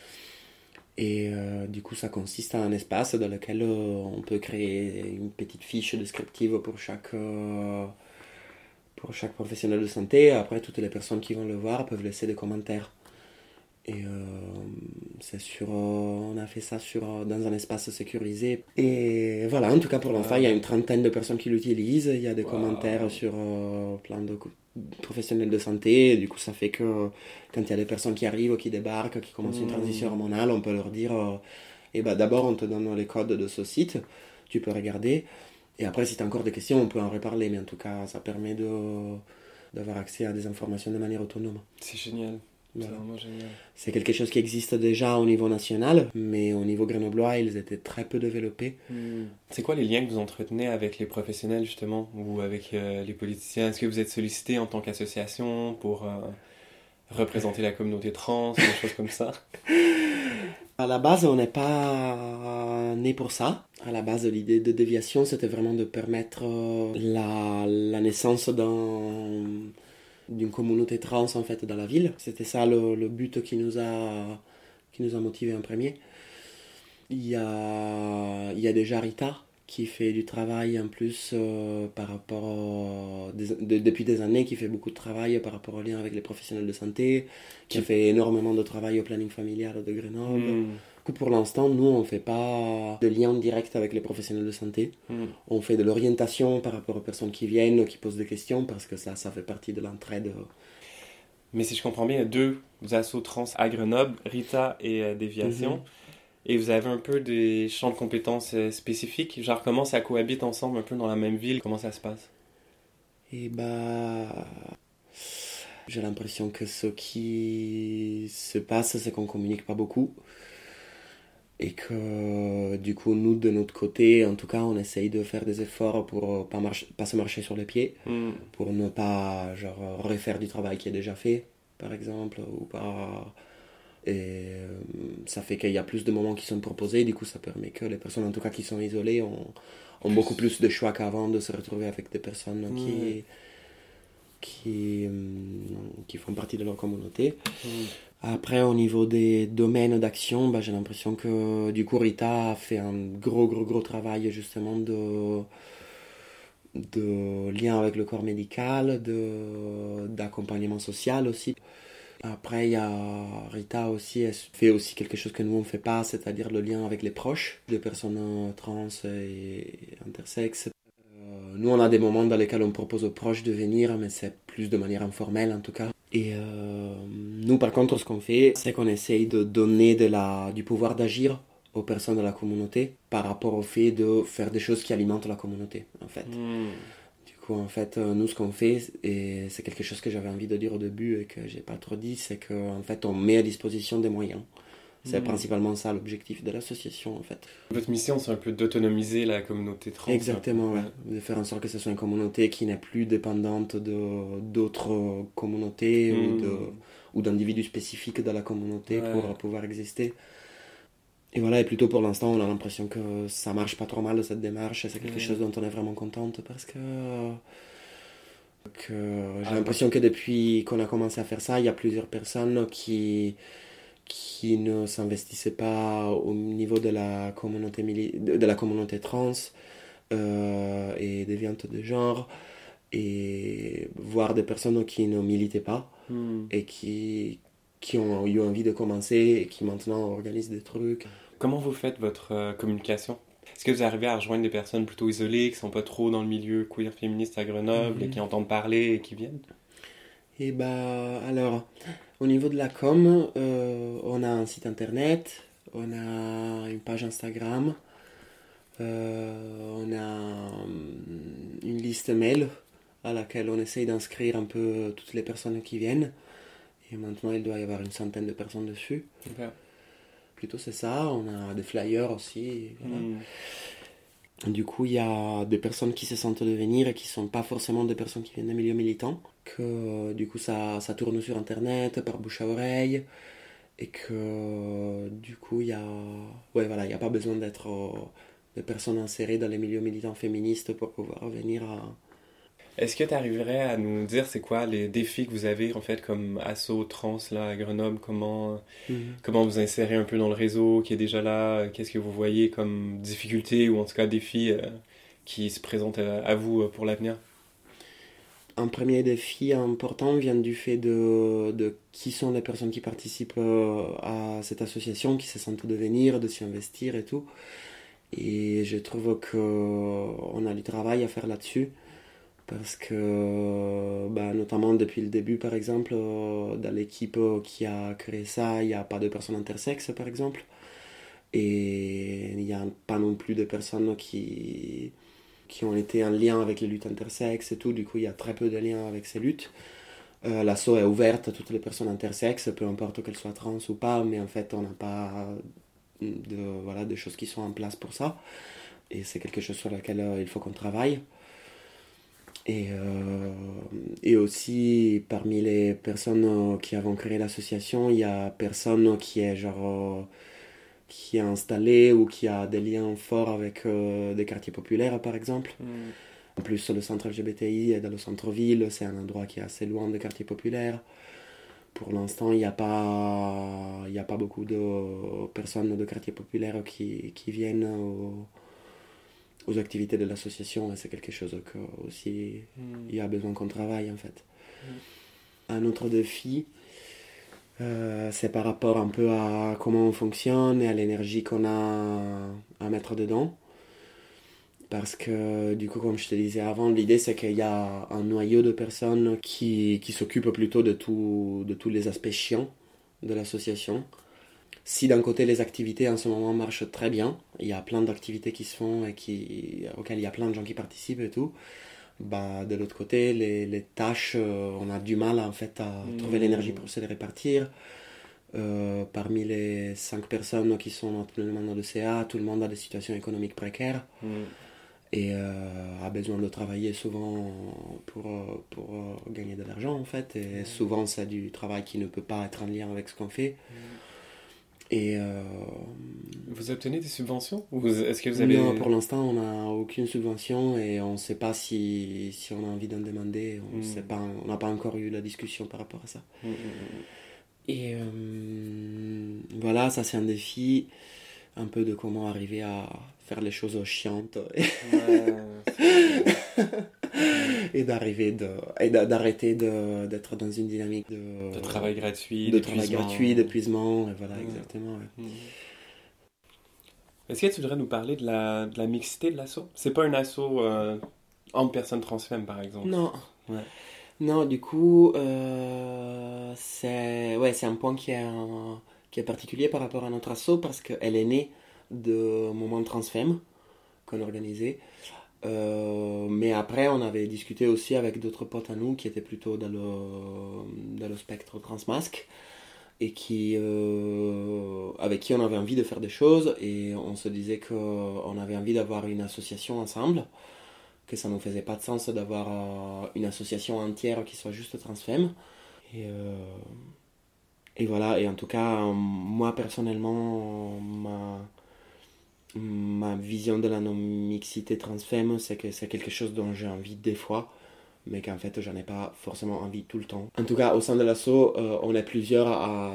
Et euh, du coup, ça consiste à un espace dans lequel euh, on peut créer une petite fiche descriptive pour chaque, euh, pour chaque professionnel de santé. Après, toutes les personnes qui vont le voir peuvent laisser des commentaires. Et euh, c'est sur, euh, on a fait ça sur, euh, dans un espace sécurisé. Et voilà, en tout cas pour l'instant, il y a une trentaine de personnes qui l'utilisent. Il y a des Wow. commentaires sur euh, plein de co- professionnels de santé. Et du coup, ça fait que quand il y a des personnes qui arrivent, qui débarquent, qui commencent une Mm. transition hormonale, on peut leur dire euh, eh ben, d'abord, on te donne les codes de ce site, tu peux regarder. Et après, si tu as encore des questions, on peut en reparler. Mais en tout cas, ça permet de, d'avoir accès à des informations de manière autonome. C'est génial. C'est Voilà. vraiment génial. C'est quelque chose qui existe déjà au niveau national, mais au niveau grenoblois, ils étaient très peu développés. Mm. C'est quoi les liens que vous entretenez avec les professionnels justement, ou avec euh, les politiciens? Est-ce que vous êtes sollicité en tant qu'association pour euh, représenter la communauté trans, des choses comme ça? À la base, on n'est pas né pour ça. À la base, l'idée de déviation, c'était vraiment de permettre euh, la, la naissance d'un, d'une communauté trans en fait dans la ville. C'était ça le, le but qui nous a, qui nous a motivés en premier. Il y a, il y a déjà Rita qui fait du travail en plus euh, par rapport au- des- de- depuis des années, qui fait beaucoup de travail par rapport au lien avec les professionnels de santé, qui a fait énormément de travail au planning familial de Grenoble. Mm. Du coup, pour l'instant, nous, on ne fait pas de lien direct avec les professionnels de santé. Mm. On fait de l'orientation par rapport aux personnes qui viennent, qui posent des questions, parce que ça, ça fait partie de l'entraide. Mais si je comprends bien, il y a deux assos trans à Grenoble, Rita et euh, Déviation. Mhm. Et vous avez un peu des champs de compétences euh, spécifiques, genre comment ça cohabite ensemble un peu dans la même ville, comment ça se passe? Et bah, j'ai l'impression que ce qui se passe, c'est qu'on communique pas beaucoup. Et que du coup, nous, de notre côté, en tout cas, on essaye de faire des efforts pour pas, marcher, pas se marcher sur les pieds, Mm. pour ne pas genre, refaire du travail qui est déjà fait, par exemple, ou pas Et euh, ça fait qu'il y a plus de moments qui sont proposés, du coup ça permet que les personnes en tout cas qui sont isolées ont, ont beaucoup plus de choix qu'avant de se retrouver avec des personnes Mmh. qui, qui, euh, qui font partie de leur communauté. Mmh. Après, au niveau des domaines d'action, bah, j'ai l'impression que du coup Rita a fait un gros gros gros travail justement de, de lien avec le corps médical, de, d'accompagnement social aussi. Après, il y a Rita aussi, elle fait aussi quelque chose que nous on ne fait pas, c'est-à-dire le lien avec les proches de personnes trans et intersexes. Euh, nous, on a des moments dans lesquels on propose aux proches de venir, mais c'est plus de manière informelle en tout cas. Et euh, nous, par contre, ce qu'on fait, c'est qu'on essaye de donner de la, du pouvoir d'agir aux personnes de la communauté par rapport au fait de faire des choses qui alimentent la communauté, en fait. Mmh. En fait, nous, ce qu'on fait, et c'est quelque chose que j'avais envie de dire au début et que j'ai pas trop dit, c'est qu'en fait, on met à disposition des moyens. C'est Mmh. principalement ça l'objectif de l'association, en fait. Votre mission, c'est un peu d'autonomiser la communauté trans. Exactement, ouais. De faire en sorte que ce soit une communauté qui n'est plus dépendante de, d'autres communautés Mmh. ou, de, ou d'individus spécifiques de la communauté Ouais. pour pouvoir exister. Et voilà, et plutôt pour l'instant, on a l'impression que ça marche pas trop mal cette démarche, et c'est quelque Mmh. chose dont on est vraiment contente parce que, que j'ai Ah, l'impression que depuis qu'on a commencé à faire ça, il y a plusieurs personnes qui, qui ne s'investissaient pas au niveau de la communauté, mili- de, de la communauté trans euh, et déviante de genre, et voir des personnes qui ne militaient pas Mmh. et qui, qui ont eu envie de commencer et qui maintenant organisent des trucs. Comment vous faites votre euh, communication? Est-ce que vous arrivez à rejoindre des personnes plutôt isolées, qui sont pas trop dans le milieu queer féministe à Grenoble Mhm. et qui entendent parler et qui viennent? Et bah, alors, au niveau de la com, euh, on a un site internet, on a une page Instagram, euh, on a hum, une liste mail à laquelle on essaye d'inscrire un peu toutes les personnes qui viennent. Et maintenant, il doit y avoir une centaine de personnes dessus. Ok. Plutôt, c'est ça. On a des flyers aussi. Voilà. Mmh. Du coup, il y a des personnes qui se sentent de venir et qui ne sont pas forcément des personnes qui viennent des milieux militants. Que euh, du coup, ça, ça tourne sur Internet, par bouche à oreille. Et que euh, du coup, il y a... Ouais, voilà, il n'y a pas besoin d'être euh, des personnes insérées dans les milieux militants féministes pour pouvoir venir à... Est-ce que tu arriverais à nous dire c'est quoi les défis que vous avez en fait comme asso trans là à Grenoble? Comment, Mhm. comment vous insérez un peu dans le réseau qui est déjà là? Qu'est-ce que vous voyez comme difficultés ou en tout cas défis euh, qui se présentent à, à vous euh, pour l'avenir? Un premier défi important vient du fait de, de qui sont les personnes qui participent euh, à cette association, qui se sentent de venir, de s'y investir et tout. Et je trouve qu'on a du travail à faire là-dessus. Parce que, bah, notamment depuis le début, par exemple, euh, dans l'équipe euh, qui a créé ça, il n'y a pas de personnes intersexes, par exemple. Et il n'y a pas non plus de personnes qui, qui ont été en lien avec les luttes intersexes et tout. Du coup, il y a très peu de liens avec ces luttes. Euh, l'asso est ouverte à toutes les personnes intersexes, peu importe qu'elles soient trans ou pas, mais en fait, on n'a pas de, voilà, de choses qui sont en place pour ça. Et c'est quelque chose sur lequel euh, il faut qu'on travaille. Et, euh, et aussi, parmi les personnes qui avons créé l'association, il y a personne qui est genre... qui est installé ou qui a des liens forts avec euh, des quartiers populaires, par exemple. Mmh. En plus, le centre L G B T I est dans le centre-ville, c'est un endroit qui est assez loin des quartiers populaires. Pour l'instant, il n'y a pas, il n'y a pas beaucoup de personnes de quartiers populaires qui, qui viennent au- aux activités de l'association, et c'est quelque chose que aussi Mmh. il y a besoin qu'on travaille, en fait. Mmh. Un autre défi, euh, c'est par rapport un peu à comment on fonctionne et à l'énergie qu'on a à mettre dedans. Parce que, du coup, comme je te disais avant, l'idée c'est qu'il y a un noyau de personnes qui, qui s'occupent plutôt de, tout, de tous les aspects chiants de l'association. Si d'un côté les activités en ce moment marchent très bien, il y a plein d'activités qui se font et qui, auxquelles il y a plein de gens qui participent et tout, bah, de l'autre côté, les, les tâches, euh, on a du mal en fait à Mmh. trouver l'énergie pour se les répartir. Euh, parmi les cinq personnes qui sont actuellement dans le C A, tout le monde a des situations économiques précaires. Mmh. Et euh, a besoin de travailler souvent pour, euh, pour euh, gagner de l'argent en fait. Et souvent c'est du travail qui ne peut pas être en lien avec ce qu'on fait. Mmh. Et euh, vous obtenez des subventions ou vous, est-ce que vous avez... Non, pour l'instant, on n'a aucune subvention et on ne sait pas si, si on a envie d'en demander. On Mm. sait pas, on n'a pas encore eu la discussion par rapport à ça. Mm, mm, Et euh, voilà, ça c'est un défi, un peu de comment arriver à faire les choses chiantes Ouais, et d'arriver de, et d'a- d'arrêter de, d'être dans une dynamique de, De travail gratuit, de travail d'épuisement. gratuit, d'épuisement, et voilà, Ouais. exactement. ouais. Mm. Est-ce que tu voudrais nous parler de la, de la mixité de l'asso? C'est pas un asso euh, homme personne transfemme par exemple? Non. Ouais. Non, du coup, euh, c'est ouais, c'est un point qui est, un- qui est particulier par rapport à notre asso parce qu'elle est née de Moment Transfemme qu'on organisait. Euh, mais après, on avait discuté aussi avec d'autres potes à nous qui étaient plutôt dans le, dans le spectre transmasque et qui, euh, avec qui on avait envie de faire des choses et on se disait qu'on avait envie d'avoir une association ensemble, que ça ne nous faisait pas de sens d'avoir euh, une association entière qui soit juste transfemme. Et, euh, et voilà, et en tout cas, euh, moi personnellement, ma, ma vision de la non-mixité transfemme, c'est que c'est quelque chose dont j'ai envie des fois, mais qu'en fait, j'en ai pas forcément envie tout le temps. En tout cas, au sein de l'asso, euh, on est plusieurs à,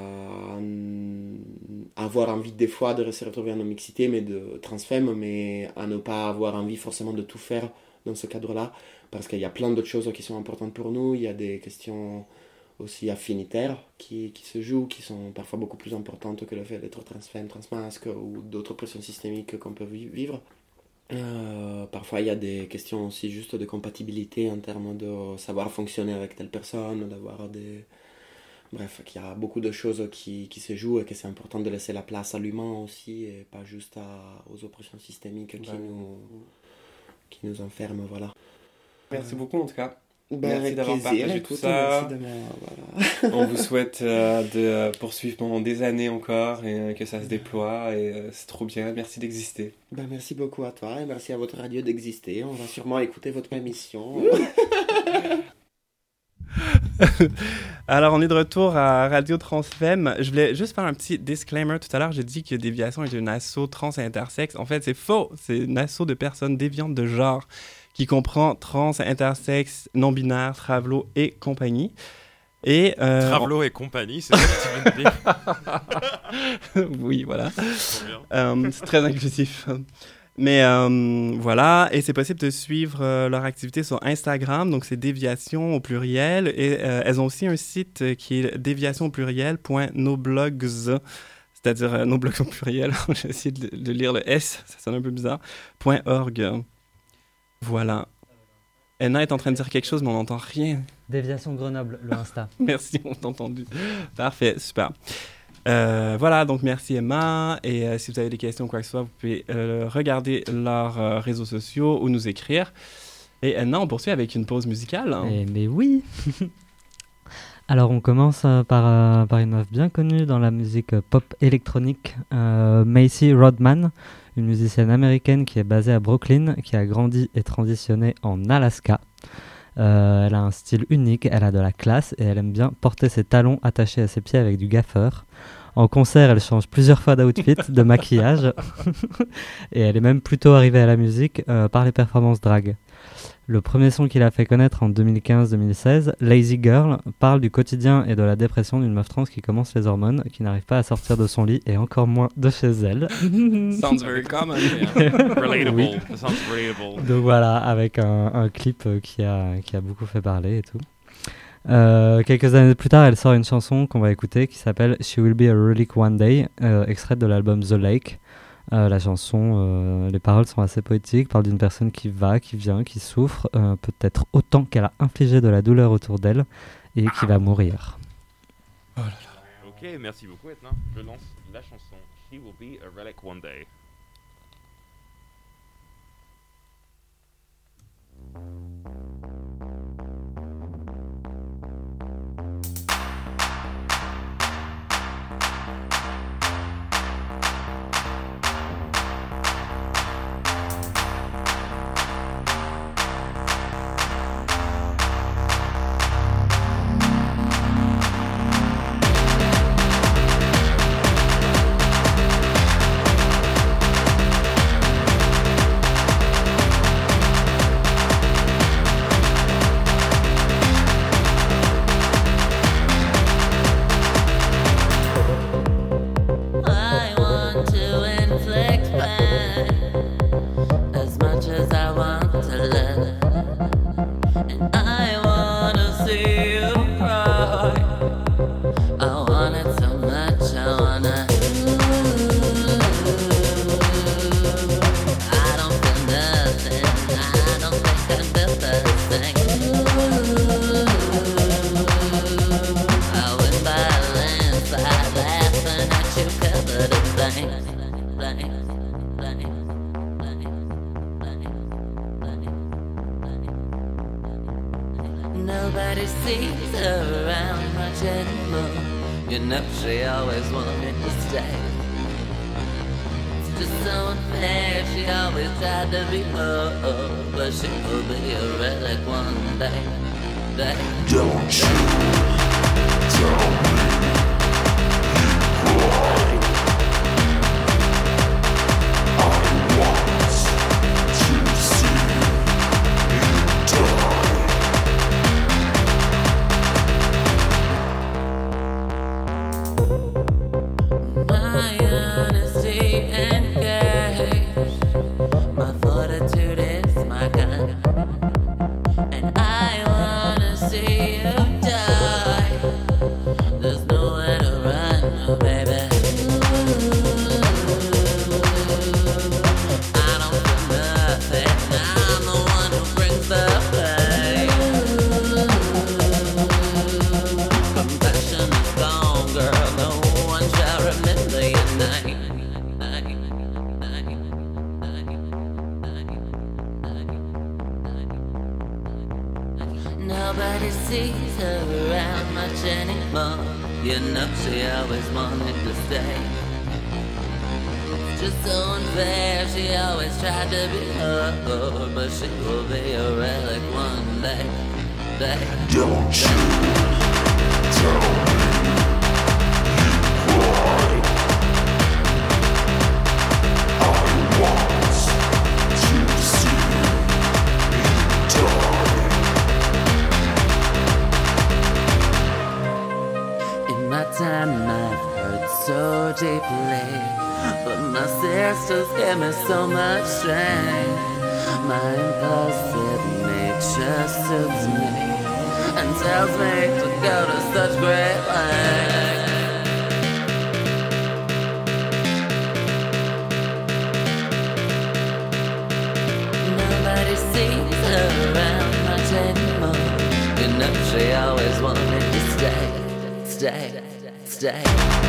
à avoir envie des fois de se retrouver en non-mixité, mais de transfemme, mais à ne pas avoir envie forcément de tout faire dans ce cadre-là, parce qu'il y a plein d'autres choses qui sont importantes pour nous. Il y a des questions aussi affinitaires qui, qui se jouent, qui sont parfois beaucoup plus importantes que le fait d'être transfemme, transmasque ou d'autres pressions systémiques qu'on peut vi- vivre. Euh, parfois il y a des questions aussi juste de compatibilité en termes de savoir fonctionner avec telle personne, d'avoir des... Bref, qu'il y a beaucoup de choses qui, qui se jouent et que c'est important de laisser la place à l'humain aussi et pas juste à, aux oppressions systémiques qui, Ouais. nous, qui nous enferment, voilà. Merci beaucoup en tout cas. Ben, Merci avec d'avoir plaisir, partagé écoute, tout ça. merci de me- voilà. On vous souhaite euh, de euh, poursuivre pendant des années encore et euh, que ça se déploie et euh, c'est trop bien. Merci d'exister. Ben, merci beaucoup à toi et merci à votre radio d'exister. On va sûrement écouter votre émission. Alors, on est de retour à Radio Transfemme. Je voulais juste faire un petit disclaimer. Tout à l'heure, j'ai dit que Déviation était une asso trans et intersexe. En fait, c'est faux. C'est une asso de personnes déviantes de genre qui comprend trans, intersexe, non-binaire, travelo et compagnie. Et, euh, Travelo on... et compagnie, c'est ça que tu viens de dire. Oui, voilà. Trop bien. Euh, c'est très inclusif. Mais euh, voilà, et c'est possible de suivre euh, leur activité sur Instagram, donc c'est Déviation au pluriel, et euh, elles ont aussi un site euh, qui est déviation au pluriel point noblogs, c'est-à-dire euh, noblogs au pluriel, j'ai essayé de, de lire le S, ça sonne un peu bizarre, .org. Voilà. Enna est en train de dire quelque chose, mais on n'entend rien. Déviation Grenoble, le Insta. Merci, on t'a entendu. Parfait, super. Euh, voilà, donc merci Emma. Et euh, si vous avez des questions ou quoi que ce soit, vous pouvez euh, regarder leurs euh, réseaux sociaux ou nous écrire. Et Emma, on poursuit avec une pause musicale. Hein. Eh, mais oui. Alors on commence euh, par, euh, par une meuf bien connue dans la musique euh, pop électronique, euh, Macy Rodman, une musicienne américaine qui est basée à Brooklyn, qui a grandi et transitionné en Alaska. Euh, elle a un style unique, elle a de la classe et elle aime bien porter ses talons attachés à ses pieds avec du gaffeur. En concert, elle change plusieurs fois d'outfit, de maquillage et elle est même plutôt arrivée à la musique euh, par les performances drag. Le premier son qu'il a fait connaître en deux mille quinze deux mille seize, Lazy Girl, parle du quotidien et de la dépression d'une meuf trans qui commence les hormones, qui n'arrive pas à sortir de son lit et encore moins de chez elle. Sounds very common. Yeah. Relatable. Oui. That sounds relatable. Donc voilà, avec un, un clip euh, qui a, qui a beaucoup fait parler et tout. Euh, quelques années plus tard, elle sort une chanson qu'on va écouter qui s'appelle She Will Be a Relic One Day, euh, extraite de l'album The Lake. Euh, la chanson, euh, les paroles sont assez poétiques, parle d'une personne qui va, qui vient, qui souffre, euh, peut-être autant qu'elle a infligé de la douleur autour d'elle et qui va mourir. Oh là là. Ok, merci beaucoup Etna. Je lance la chanson She Will Be a Relic One Day. She I want it so much, I wanna. I don't feel nothing, I don't think I feel the thing. I win by a landslide, laughing at you covered in flames. Flames, flames. Nobody sees her around much anymore. You know she always wanted to stay. It's just so unfair, she always tried to be more. But she will be a relic one day. day. Don't you tell me you cried. I want to see you die. My honesty engaged, my fortitude is my gun, and I wanna see you die. There's nowhere to run, oh baby. I don't feel nothing, I'm the one who brings the pain. Compassion is gone, girl, no one shall remember your name. Nobody sees her around much anymore. You know she always wanted to stay. It's just so unfair, she always tried to be her, but she will be a relic one day. day. Don't you tell me you cried. I want to see you die. In my time I've hurt so deeply, but my sisters give me so much strength. My impulsive nature suits me and tells me to go to such great lengths. Nobody sees her around much anymore. You know she always wanted to stay, stay, stay.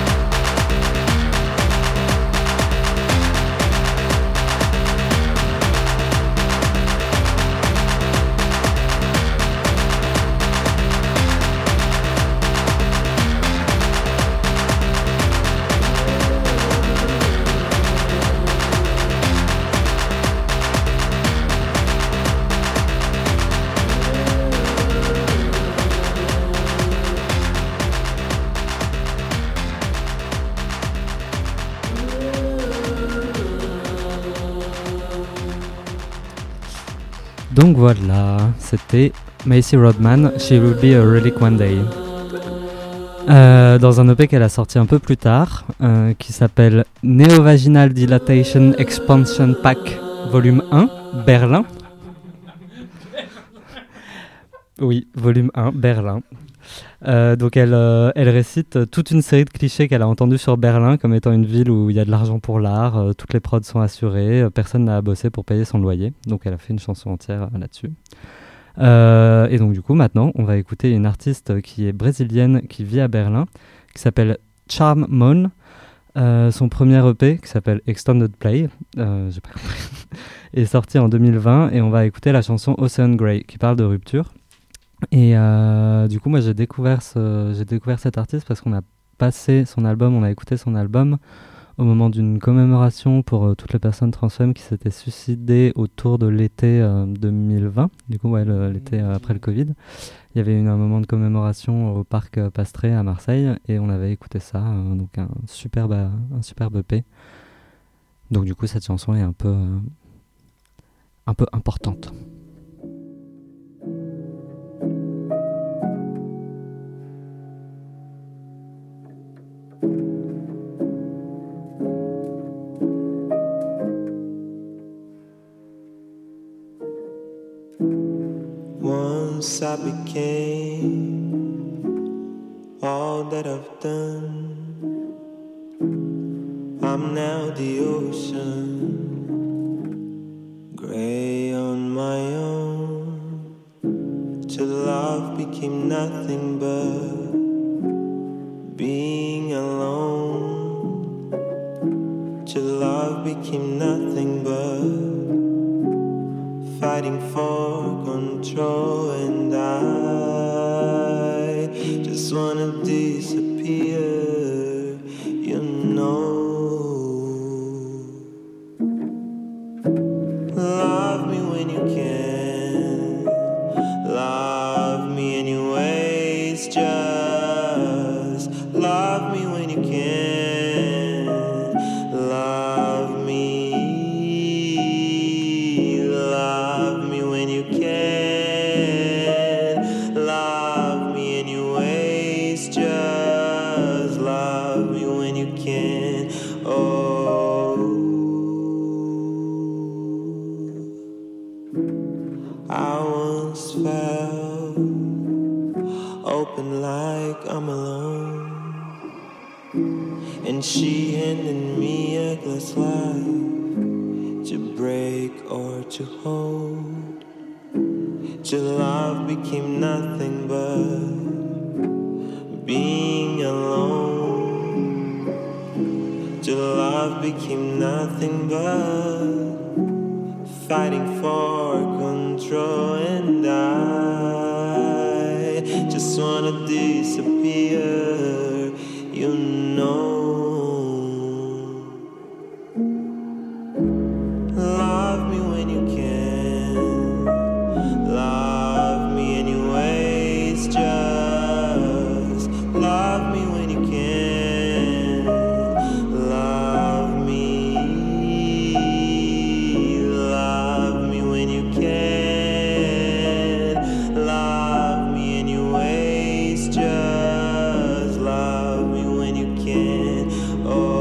Donc voilà, c'était Macy Rodman, She Will Be a Relic One Day. Euh, dans un E P qu'elle a sorti un peu plus tard, euh, qui s'appelle Neovaginal Dilatation Expansion Pack Volume un, Berlin. Oui, Volume un, Berlin. Euh, donc elle, euh, elle récite toute une série de clichés qu'elle a entendus sur Berlin comme étant une ville où il y a de l'argent pour l'art, euh, toutes les prods sont assurées, euh, personne n'a à bosser pour payer son loyer. Donc elle a fait une chanson entière euh, là-dessus. Euh, et donc du coup maintenant on va écouter une artiste qui est brésilienne qui vit à Berlin, qui s'appelle Charm Mon. Euh, son premier E P qui s'appelle Extended Play, euh, j'ai pas compris, est sorti en deux mille vingt et on va écouter la chanson Ocean Grey qui parle de rupture. Et euh, du coup, moi, j'ai découvert, ce, j'ai découvert cet artiste parce qu'on a passé son album, on a écouté son album au moment d'une commémoration pour euh, toutes les personnes transfemmes qui s'étaient suicidées autour de l'été euh, deux mille vingt. Du coup, ouais, le, l'été euh, après le Covid. Il y avait une, un moment de commémoration au parc euh, Pastré à Marseille et on avait écouté ça, euh, donc un superbe, un superbe E P. Donc du coup, cette chanson est un peu, euh, un peu importante. Once I became all that I've done. I'm now the ocean, gray on my own, till love became nothing but being alone, till love became nothing but fighting for control, and I just wanna disappear, you know. Love me when you can, love me anyways, just love me when you can, love me, love me when you can, love me anyways, just love me when you can, oh. I once felt open like I'm alone, and she handed me a glass life to break or to hold, till love became nothing but being alone, till love became nothing but fighting for control, and I just wanna disappear, you know. Love me when you can, love me anyways, just love me when you can, love me, love me when you can, love me anyways, just love me when you can, oh.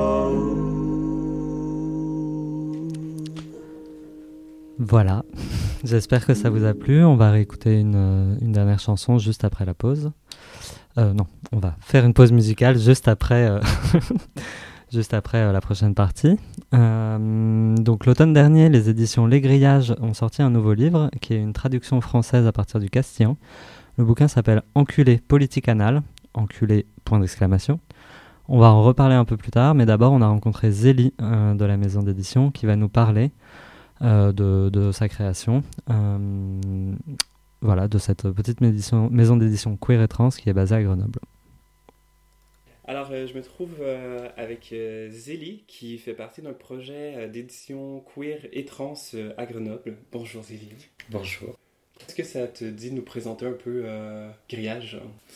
Voilà, j'espère que ça vous a plu. On va réécouter une, euh, une dernière chanson juste après la pause. Euh, non, on va faire une pause musicale juste après, euh, juste après euh, la prochaine partie. Euh, donc l'automne dernier, les éditions Les Grillages ont sorti un nouveau livre qui est une traduction française à partir du castillan. Le bouquin s'appelle Enculé politique anal, enculé point d'exclamation. On va en reparler un peu plus tard, mais d'abord on a rencontré Zélie euh, de la maison d'édition qui va nous parler euh, de, de sa création, euh, voilà, de cette petite médition- maison d'édition queer et trans qui est basée à Grenoble. Alors, euh, je me trouve euh, avec euh, Zélie, qui fait partie d'un projet euh, d'édition queer et trans euh, à Grenoble. Bonjour Zélie. Bonjour. Est-ce que ça te dit de nous présenter un peu euh, Grillage?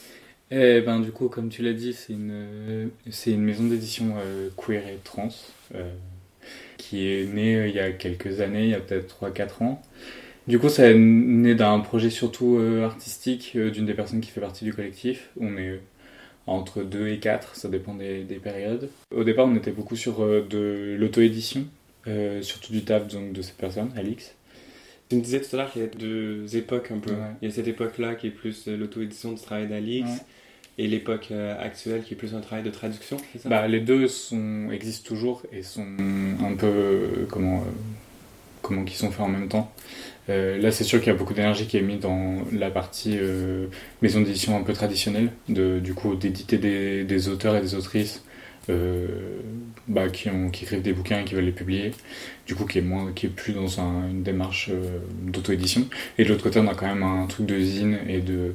Eh ben, du coup, comme tu l'as dit, c'est une, c'est une maison d'édition euh, queer et trans euh, qui est née euh, il y a quelques années, il y a peut-être trois quatre ans. Du coup, ça est né d'un projet surtout euh, artistique euh, d'une des personnes qui fait partie du collectif. On est entre deux et quatre, ça dépend des, des périodes. Au départ, on était beaucoup sur euh, de l'auto-édition, euh, surtout du taf donc, de cette personne, Alix. Tu me disais tout à l'heure qu'il y a deux époques un peu. Ouais. Il y a cette époque-là qui est plus euh, l'auto-édition du travail d'Alix, Ouais. et l'époque euh, actuelle qui est plus un travail de traduction, c'est ça? Bah, les deux sont, existent toujours et sont un peu euh, comment, euh, comment qui sont faits en même temps. Euh, là, c'est sûr qu'il y a beaucoup d'énergie qui est mise dans la partie euh, maison d'édition un peu traditionnelle, de, du coup d'éditer des, des auteurs et des autrices euh, bah, qui, ont, qui écrivent des bouquins et qui veulent les publier, du coup qui est, moins, qui est plus dans un, une démarche euh, d'auto-édition. Et de l'autre côté, on a quand même un truc de zine et de,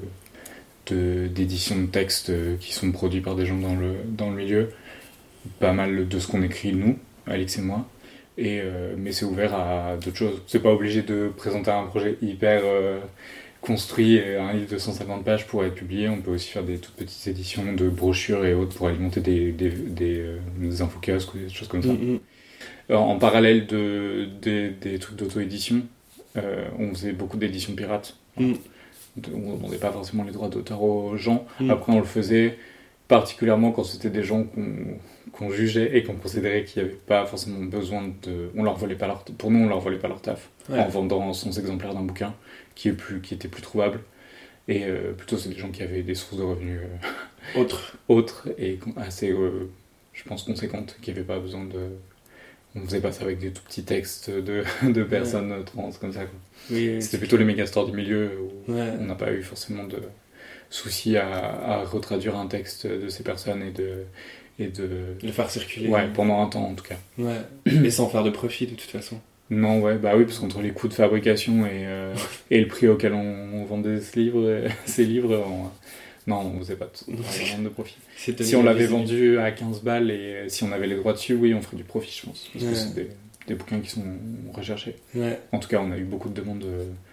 de, d'édition de textes euh, qui sont produits par des gens dans le, dans le milieu, pas mal de ce qu'on écrit nous, Alix et moi. Et, euh, mais c'est ouvert à d'autres choses. C'est pas obligé de présenter un projet hyper euh, construit, et un livre de cent cinquante pages pour être publié. On peut aussi faire des toutes petites éditions de brochures et autres pour alimenter des, des, des, euh, des infokiosques ou des choses comme ça. Mm-hmm. Alors, en parallèle de, des, des trucs d'auto-édition, euh, on faisait beaucoup d'éditions pirates. Mm. On ne demandait pas forcément les droits d'auteur aux gens. Mm. Après, on le faisait particulièrement quand c'était des gens qu'on qu'on jugeait et qu'on considérait qu'il n'y avait pas forcément besoin de... On leur volait pas leur... Pour nous, on leur volait pas leur taf, ouais. en vendant cent exemplaires d'un bouquin qui, est plus... qui était plus trouvable. Et euh, plutôt, c'est des gens qui avaient des sources de revenus euh, autre, autre et assez, euh, je pense, conséquente, qui n'avait pas besoin de... On faisait pas ça avec des tout petits textes de, de personnes ouais. trans comme ça. Quoi. Oui, C'était plutôt les mégastores du milieu où ouais. on n'a pas eu forcément de soucis à, à retraduire un texte de ces personnes et de... Et de le faire circuler. Ouais, pendant un temps en tout cas. Ouais. Et sans faire de profit de toute façon. Non, ouais, bah oui, parce qu'entre les coûts de fabrication et, euh, et le prix auquel on, on vendait ce livre, ces livres, on, non, on faisait pas de, de, de profit. Si on l'avait vendu à quinze balles et si on avait les droits dessus, oui, on ferait du profit, je pense. Parce ouais. que c'est des, des bouquins qui sont recherchés. Ouais. En tout cas, on a eu beaucoup de demandes.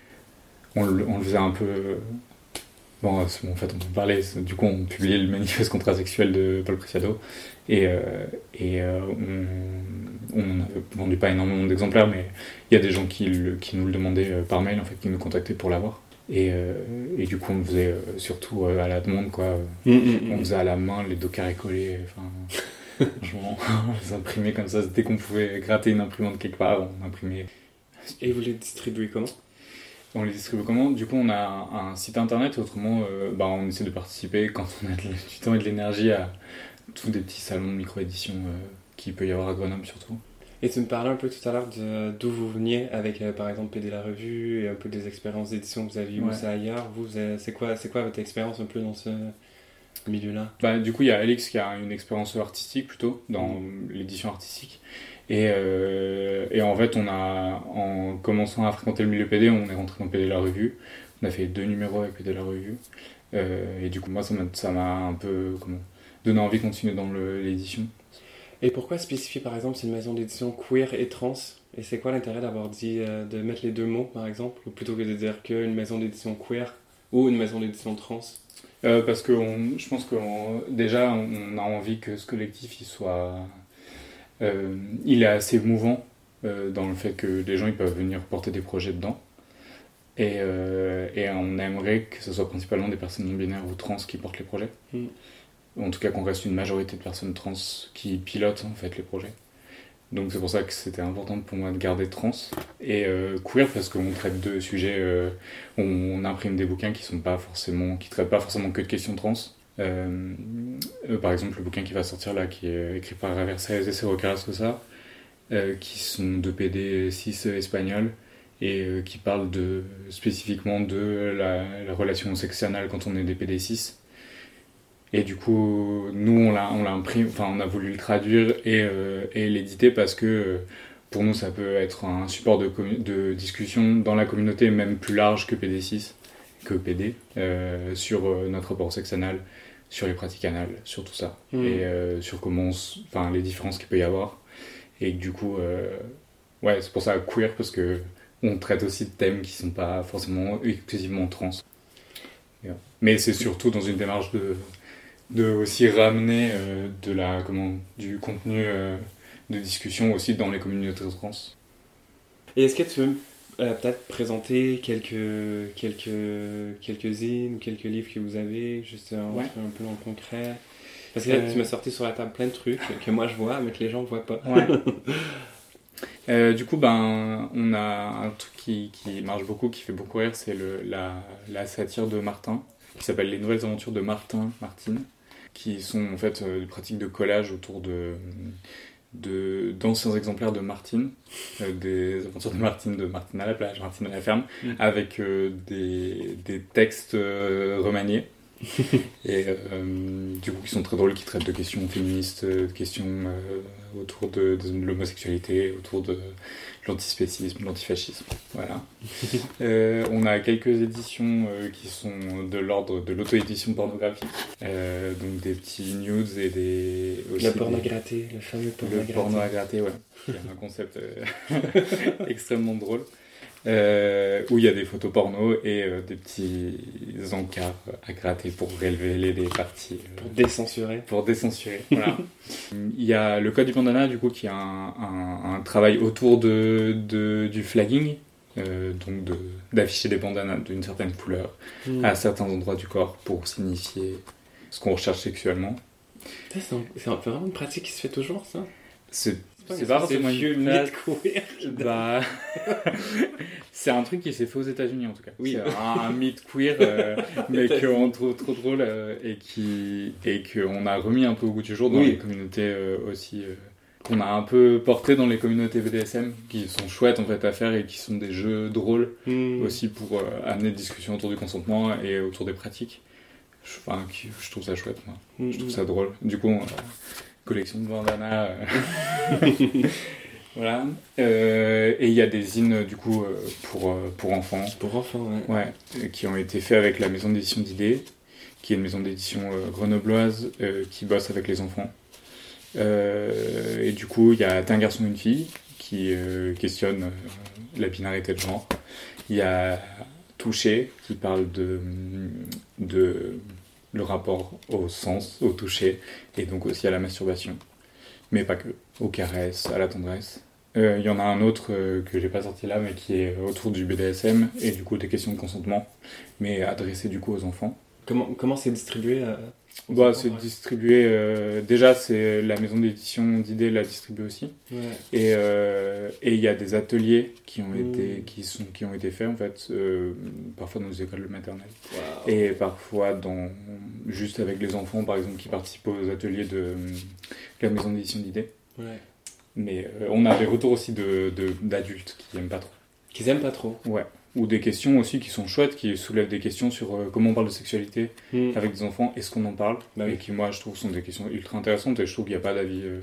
On le, on le faisait un peu. Bon, en fait, on peut parler. Du coup, on publiait le manifeste contrasexuel de Paul Preciado. Et, euh, et euh, on n'a vendu pas énormément d'exemplaires, mais il y a des gens qui, le, qui nous le demandaient par mail, en fait, qui nous contactaient pour l'avoir. Et, euh, et du coup, on le faisait euh, surtout euh, à la demande, quoi. Mmh, mmh, on faisait à la main les dos carrés collés. Enfin, franchement, on les imprimait comme ça. Dès qu'on pouvait gratter une imprimante quelque part, on imprimait. Et vous les distribuez comment ? On les distribue comment ? Du coup, on a un site internet, et autrement, euh, bah, on essaie de participer quand on a du temps et de l'énergie à tous des petits salons de micro-édition euh, qu'il peut y avoir à Grenoble, surtout. Et tu me parlais un peu tout à l'heure de, d'où vous veniez avec, euh, par exemple, P D La Revue, et un peu des expériences d'édition que vous avez eues ouais. ailleurs. Vous, c'est quoi, c'est quoi votre expérience un peu dans ce milieu-là ? Bah, du coup, il y a Alix qui a une expérience artistique, plutôt, dans mmh. l'édition artistique. Et, euh, et en fait, on a, en commençant à fréquenter le milieu P D, on est rentré dans P D La Revue. On a fait deux numéros avec P D La Revue. Euh, et du coup, moi, ça m'a, ça m'a un peu comment, donné envie de continuer dans le, l'édition. Et pourquoi spécifier, par exemple, c'est une maison d'édition queer et trans ? Et c'est quoi l'intérêt d'avoir dit, euh, de mettre les deux mots, par exemple, ou plutôt que de dire qu'une maison d'édition queer ou une maison d'édition trans ? euh, Parce que on, je pense que on, déjà, on a envie que ce collectif, il soit... Euh, il est assez mouvant euh, dans le fait que les gens ils peuvent venir porter des projets dedans et, euh, et on aimerait que ce soit principalement des personnes non binaires ou trans qui portent les projets mm. en tout cas qu'on reste une majorité de personnes trans qui pilotent en fait les projets, donc c'est pour ça que c'était important pour moi de garder trans et euh, queer parce qu'on traite de sujets euh, on, on imprime des bouquins qui sont pas forcément qui traitent pas forcément que de questions trans. Euh, euh, par exemple le bouquin qui va sortir là qui est écrit par Versailles et Cero Carrascosa euh, qui sont deux P D cis espagnols et euh, qui parlent de, spécifiquement de la, la relation sexe-anale quand on est des P D cis et du coup nous on l'a, on l'a imprimé, enfin on a voulu le traduire et, euh, et l'éditer parce que pour nous ça peut être un support de, commu- de discussion dans la communauté même plus large que P D cis que P D euh, sur euh, notre rapport au sexe anal, sur les pratiques anales, sur tout ça mmh. et euh, sur comment enfin les différences qu'il peut y avoir et du coup euh, ouais c'est pour ça queer parce que on traite aussi de thèmes qui sont pas forcément exclusivement trans ouais. Mais c'est surtout dans une démarche de de aussi ramener euh, de la comment du contenu euh, de discussion aussi dans les communautés trans. Et est-ce que tu veux Euh, peut-être présenter quelques, quelques, quelques-unes ou quelques livres que vous avez, juste un, ouais. un peu en concret. Parce que là, euh... tu m'as sorti sur la table plein de trucs que moi je vois, mais que les gens ne voient pas. Ouais. euh, du coup, ben, on a un truc qui, qui marche beaucoup, qui fait beaucoup rire, c'est le, la, la satire de Martin, qui s'appelle Les Nouvelles Aventures de Martin, Martine, qui sont en fait euh, des pratiques de collage autour de... De, d'anciens exemplaires de Martine, euh, des aventures de Martine, de Martine à la plage, Martine à la ferme, mmh. avec euh, des, des textes euh, remaniés, et euh, du coup qui sont très drôles, qui traitent de questions féministes, de questions euh, autour de, de l'homosexualité, autour de l'antispécisme, de l'antifascisme, voilà. euh, on a quelques éditions euh, qui sont de l'ordre de l'auto-édition pornographique, euh, donc des petits nudes et des... Aussi le porno des... à gratter, le fameux porno le à gratter. Le porno à gratter, ouais. C'est un concept euh, extrêmement drôle. Euh, où il y a des photos porno et euh, des petits encarts à gratter pour révéler des parties. Euh, pour décensurer. Pour décensurer, voilà. Il y a le Code du Bandana, du coup, qui a un, un, un travail autour de, de, du flagging, euh, donc de, d'afficher des bandanas d'une certaine couleur mmh. à certains endroits du corps pour signifier ce qu'on recherche sexuellement. C'est, un, c'est un, vraiment une pratique qui se fait toujours, ça ? C'est c'est pas forcément vieux une mythe phrase. queer. Bah, c'est un truc qui s'est fait aux États-Unis en tout cas. Oui. C'est un, un mythe queer, euh, mais qu'on trouve trop drôle euh, et qui et qu'on a remis un peu au goût du jour dans Oui. les communautés euh, aussi. Euh, qu'on a un peu porté dans les communautés B D S M, qui sont chouettes en fait à faire et qui sont des jeux drôles Mm. aussi pour euh, amener des discussions autour du consentement et autour des pratiques. Je, enfin, qui- je trouve ça chouette, moi. Mm. Je trouve ça drôle. Du coup, euh, collection de bandanas. euh, voilà. Euh, et il y a des zines du coup euh, pour, euh, pour enfants. Pour enfants, ouais. Ouais, euh, qui ont été faits avec la maison d'édition d'idées, qui est une maison d'édition euh, grenobloise euh, qui bosse avec les enfants. Euh, et du coup, il y a T'es un garçon, une fille, qui euh, questionne euh, la binarité de genre. Il y a Toucher, qui parle de, de le rapport au sens, au toucher, et donc aussi à la masturbation. Mais pas que, aux caresses, à la tendresse. Euh, Il y en a un autre euh, que j'ai pas sorti là, mais qui est autour du B D S M, et du coup des questions de consentement, mais adressé du coup aux enfants. Comment, comment c'est distribué euh, aux Bah, enfants, c'est ouais. distribué. euh, déjà, c'est la maison d'édition d'idées l'a distribué aussi. Ouais. Et euh, et il y a des ateliers qui ont Mmh. été qui sont qui ont été faits en fait, euh, parfois dans les écoles maternelles Wow. et parfois dans juste avec les enfants par exemple qui participent aux ateliers de, euh, la maison d'édition d'idées. Ouais. Mais euh, on a des retours aussi de de- d'adultes qui aiment pas trop. Qu'ils aiment pas trop. Ouais. Ou des questions aussi qui sont chouettes, qui soulèvent des questions sur euh, comment on parle de sexualité Mm. avec des enfants, est-ce qu'on en parle Bah oui. et qui moi je trouve sont des questions ultra intéressantes et je trouve qu'il n'y a pas d'avis euh,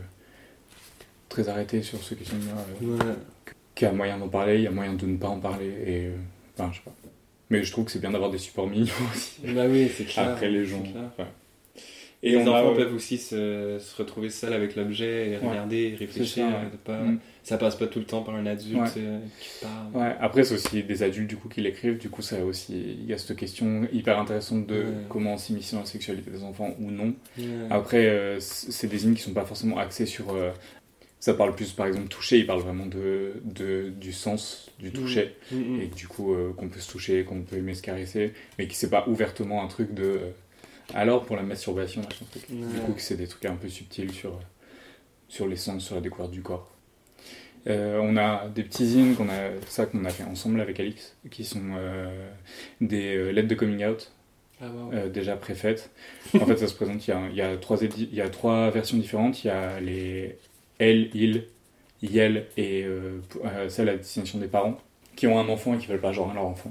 très arrêté sur ce questionnement-là. euh, Ouais. Qu'il y a moyen d'en parler, il y a moyen de ne pas en parler et... euh, enfin, je sais pas. Mais je trouve que c'est bien d'avoir des supports mignons aussi. Bah oui, c'est clair. Après les gens... c'est clair. ouais. Et les on a- enfants peuvent aussi se, se retrouver seuls avec l'objet et Ouais. regarder, et réfléchir. C'est ça, ouais. et de pas, Mm. Ça passe pas tout le temps par un adulte Ouais. euh, qui parle. Ouais, après c'est aussi des adultes du coup qui l'écrivent, du coup ça aussi, il y a cette question hyper intéressante de Ouais. comment s'immiscer dans la sexualité des enfants ou non. Ouais. Après euh, c- c'est des hymnes qui sont pas forcément axés sur... euh, ça parle plus par exemple toucher, il parle vraiment de, de, du sens du toucher, Mm, mm, mm. et que, du coup euh, qu'on peut se toucher, qu'on peut aimer se caresser, mais qui c'est pas ouvertement un truc de... euh, alors pour la masturbation, machin truc. Du Ouais. coup que c'est des trucs un peu subtils sur, euh, sur les sens, sur la découverte du corps. Euh, on a des petits zines qu'on a, ça qu'on a fait ensemble avec Alix, qui sont euh, des euh, lettres de coming out, Ah, wow. euh, déjà préfaites. En fait, ça se présente, il y a, il y a trois édi- il y a trois versions différentes. Il y a les elle, il, yel et euh, p- euh, celle à destination des parents qui ont un enfant et qui veulent pas genre leur enfant.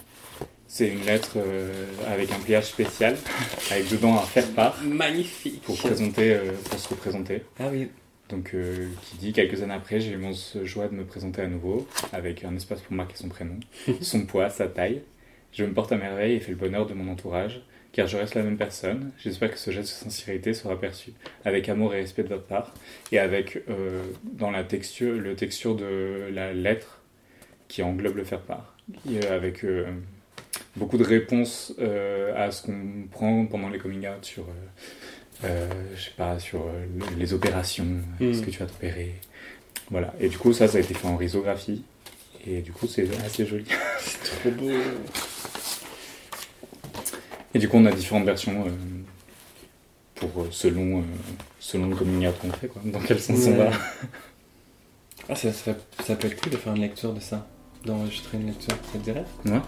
C'est une lettre euh, avec un pliage spécial, avec dedans un faire-part. Magnifique. Pour présenter, euh, pour se représenter. Ah oui. Donc, euh, qui dit quelques années après, j'ai l'immense joie de me présenter à nouveau, avec un espace pour marquer son prénom, son poids, sa taille. Je me porte à merveille et fais le bonheur de mon entourage, car je reste la même personne. J'espère que ce geste de sincérité sera perçu avec amour et respect de votre part, et avec, euh, dans la texture, le texture de la lettre qui englobe le faire-part, et, euh, avec euh, beaucoup de réponses euh, à ce qu'on prend pendant les coming out sur... Euh, Euh, je sais pas, sur euh, le- les opérations, Mm. est-ce que tu vas t'opérer, voilà. Et du coup, ça, ça a été fait en risographie, et du coup, c'est assez joli. C'est trop beau. Et du coup, on a différentes versions euh, pour euh, selon, euh, selon le coming out qu'on fait, quoi. Dans quel sens on va. Ah, ça, ça, ça peut être cool de faire une lecture de ça, d'enregistrer une lecture, ça te dirait? Ouais.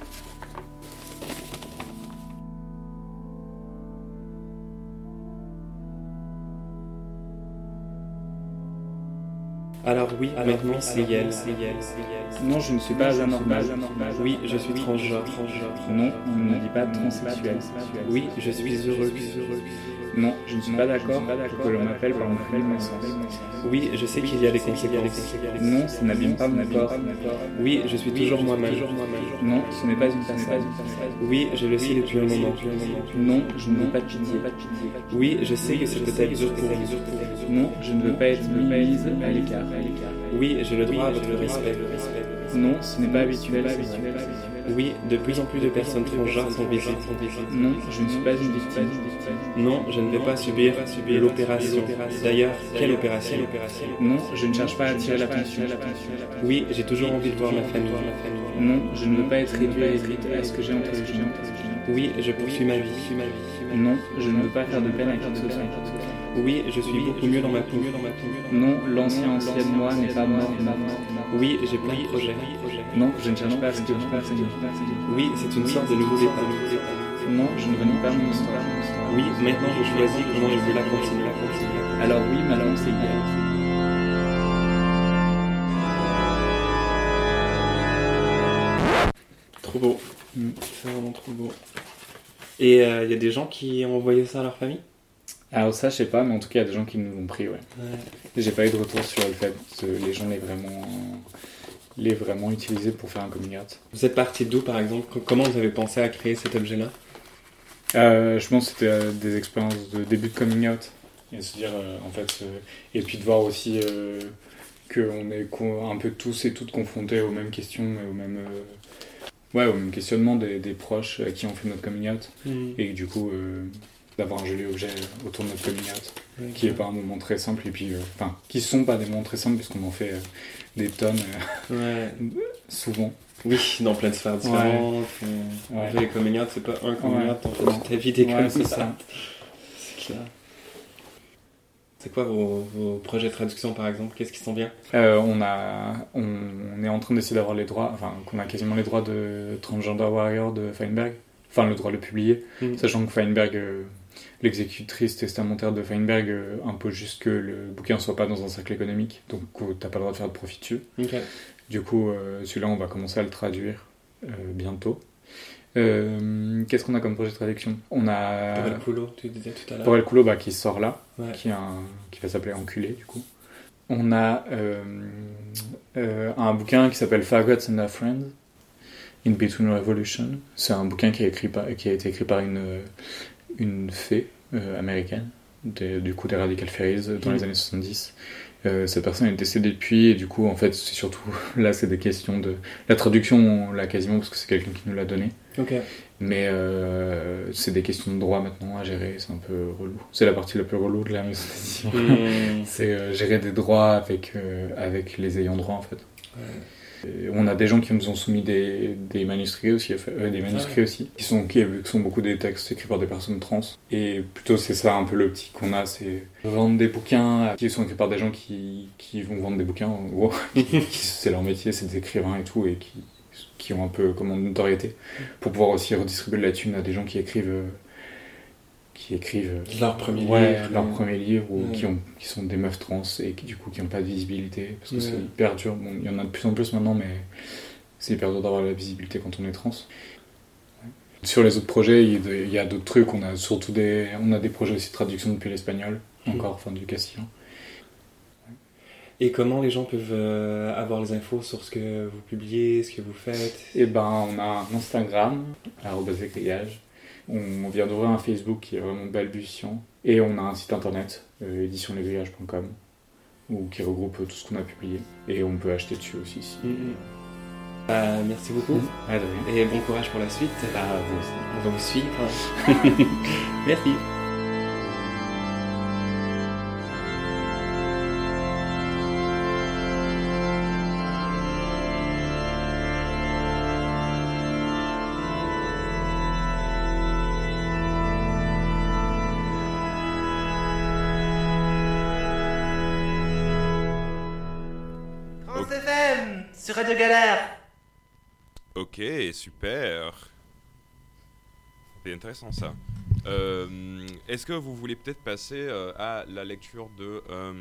Alors oui, Alors, maintenant oui, c'est alors, Yel. oui, c'est Yel, c'est Yel. Non, je ne suis pas je ne anormal. suis pas anormal. Oui, je suis transgenre. Non, on ne dit pas transsexuel. Oui, je suis heureux. Non, je ne suis pas d'accord pour que l'on m'appelle par mon prénom de naissance. Oui, je sais qu'il y a des conséquences. Non, ça n'abîme pas mon corps. Oui, je suis toujours moi-même. Non, ce n'est pas une façade. Oui, je le sais depuis un moment. Non, je ne veux pas de pitié. Oui, je sais que c'est peut-être dur pour vous. Non, je ne veux pas être mise à l'écart. Oui, j'ai le droit à votre respect. Non, ce n'est pas habituel. Oui, de plus en plus de personnes transgenres sont visibles. Non, je ne suis pas une victime. Non, je ne vais pas subir l'opération. D'ailleurs, quelle opération? Non, je ne cherche pas à attirer l'attention. Oui, j'ai toujours envie de voir ma famille. Non, je ne veux pas être réduit à ce que j'ai entre les genoux. Oui, je poursuis ma vie. Non, je ne veux pas faire de peine à qui que ce soit. Oui, je suis beaucoup mieux dans ma peau. Non, l'ancien ancien de moi n'est pas mort. Oui, j'ai plein de projets. Non, je ne cherche pas à ce que je fasse. Oui, c'est une sorte de nouveau départ. Non, je ne renie pas mon histoire. Oui, maintenant je choisis comment je veux la continuer. Alors oui, maintenant c'est idéal. Trop beau. Mm. C'est vraiment trop beau. Et il euh, y a des gens qui ont envoyé ça à leur famille? Alors ça, je sais pas, mais en tout cas, il y a des gens qui nous l'ont pris, ouais. ouais. J'ai pas eu de retour sur le fait que les gens l'aient vraiment, l'aient vraiment utilisé pour faire un coming out. Vous êtes parti d'où, par exemple? Comment vous avez pensé à créer cet objet-là? euh, Je pense que c'était euh, des expériences de début de coming out. Et se dire, euh, en fait, euh, et puis de voir aussi euh, qu'on est un peu tous et toutes confrontés aux mêmes questions et aux mêmes... Euh, Ouais, au même questionnement des, des proches qui ont fait notre coming out. Mmh. Et du coup, euh, d'avoir un joli objet autour de notre coming out, mmh. qui n'est pas un moment très simple, et puis, enfin, euh, qui ne sont pas des moments très simples, puisqu'on en fait euh, des tonnes, euh, ouais. souvent. Oui, dans plein de sphères différentes. Ouais. Ouais. Les coming out, c'est pas un coming out, en fait, toute ta vie, des ouais, comme c'est ça. ça. C'est clair. C'est quoi vos, vos projets de traduction, par exemple? Qu'est-ce qui sont bien? euh, on, a, on, on est en train d'essayer d'avoir les droits, enfin, qu'on a quasiment les droits de Transgender Warrior de Feinberg, enfin, le droit de le publier, mmh. sachant que Feinberg, euh, l'exécutrice testamentaire de Feinberg, euh, impose juste que le bouquin soit pas dans un cercle économique, donc euh, t'as pas le droit de faire de profit dessus. Okay. Du coup, euh, celui-là, on va commencer à le traduire euh, bientôt. Euh, qu'est-ce qu'on a comme projet de traduction? On a Pour el Culo, tu disais tout à l'heure. Pour el Culo, bah, qui sort là, ouais. qui, a un, qui va s'appeler Enculé, du coup. On a euh, euh, un bouquin qui s'appelle Faggots and Their Friends, In Between Revolution. C'est un bouquin qui a, écrit par, qui a été écrit par une, une fée euh, américaine, des, du coup des Radical Fairies, dans mmh. les années soixante-dix. Euh, cette personne est décédée depuis, et du coup, en fait, c'est surtout, là, c'est des questions de... La traduction, on l'a quasiment, parce que c'est quelqu'un qui nous l'a donné. Okay. Mais euh, c'est des questions de droit maintenant à gérer, c'est un peu relou. C'est la partie la plus relou de la maison d'édition. Mmh. C'est euh, gérer des droits avec, euh, avec les ayants droit, en fait. Ouais. Et on a des gens qui nous ont soumis des, des manuscrits aussi, euh, des manuscrits ah ouais. aussi, qui sont, qui sont beaucoup des textes écrits par des personnes trans. Et plutôt, c'est ça un peu l'optique qu'on a, c'est vendre des bouquins qui sont écrits par des gens qui, qui vont vendre des bouquins, en gros. C'est leur métier, c'est des écrivains et tout, et qui... qui ont un peu comme une notoriété, pour pouvoir aussi redistribuer de la thune à des gens qui écrivent euh, qui écrivent euh, leur premier ouais, livre, leur premier livre ou ouais. qui, ont, qui sont des meufs trans et qui du coup qui n'ont pas de visibilité parce que ouais. c'est hyper dur. Bon, il y en a de plus en plus maintenant, mais c'est hyper dur d'avoir la visibilité quand on est trans. Ouais. Sur les autres projets, il y a d'autres trucs. On a surtout des, on a des projets aussi de traduction depuis l'espagnol, mmh. encore, enfin du castillan. Et comment les gens peuvent euh, avoir les infos sur ce que vous publiez, ce que vous faites? Eh ben, on a un Instagram, arobase écriage. On vient d'ouvrir un Facebook qui est vraiment balbutiant. Et on a un site internet, euh, édition l'aiguillage point com, où, qui regroupe tout ce qu'on a publié. Et on peut acheter dessus aussi. Si. Mm-hmm. Euh, merci beaucoup. Mmh. Ouais, et bon courage pour la suite. Bah, vous aussi. On va vous suivre. Merci. Sur Radio Galère. Ok, super. C'est intéressant ça. Euh, est-ce que vous voulez peut-être passer euh, à la lecture de euh,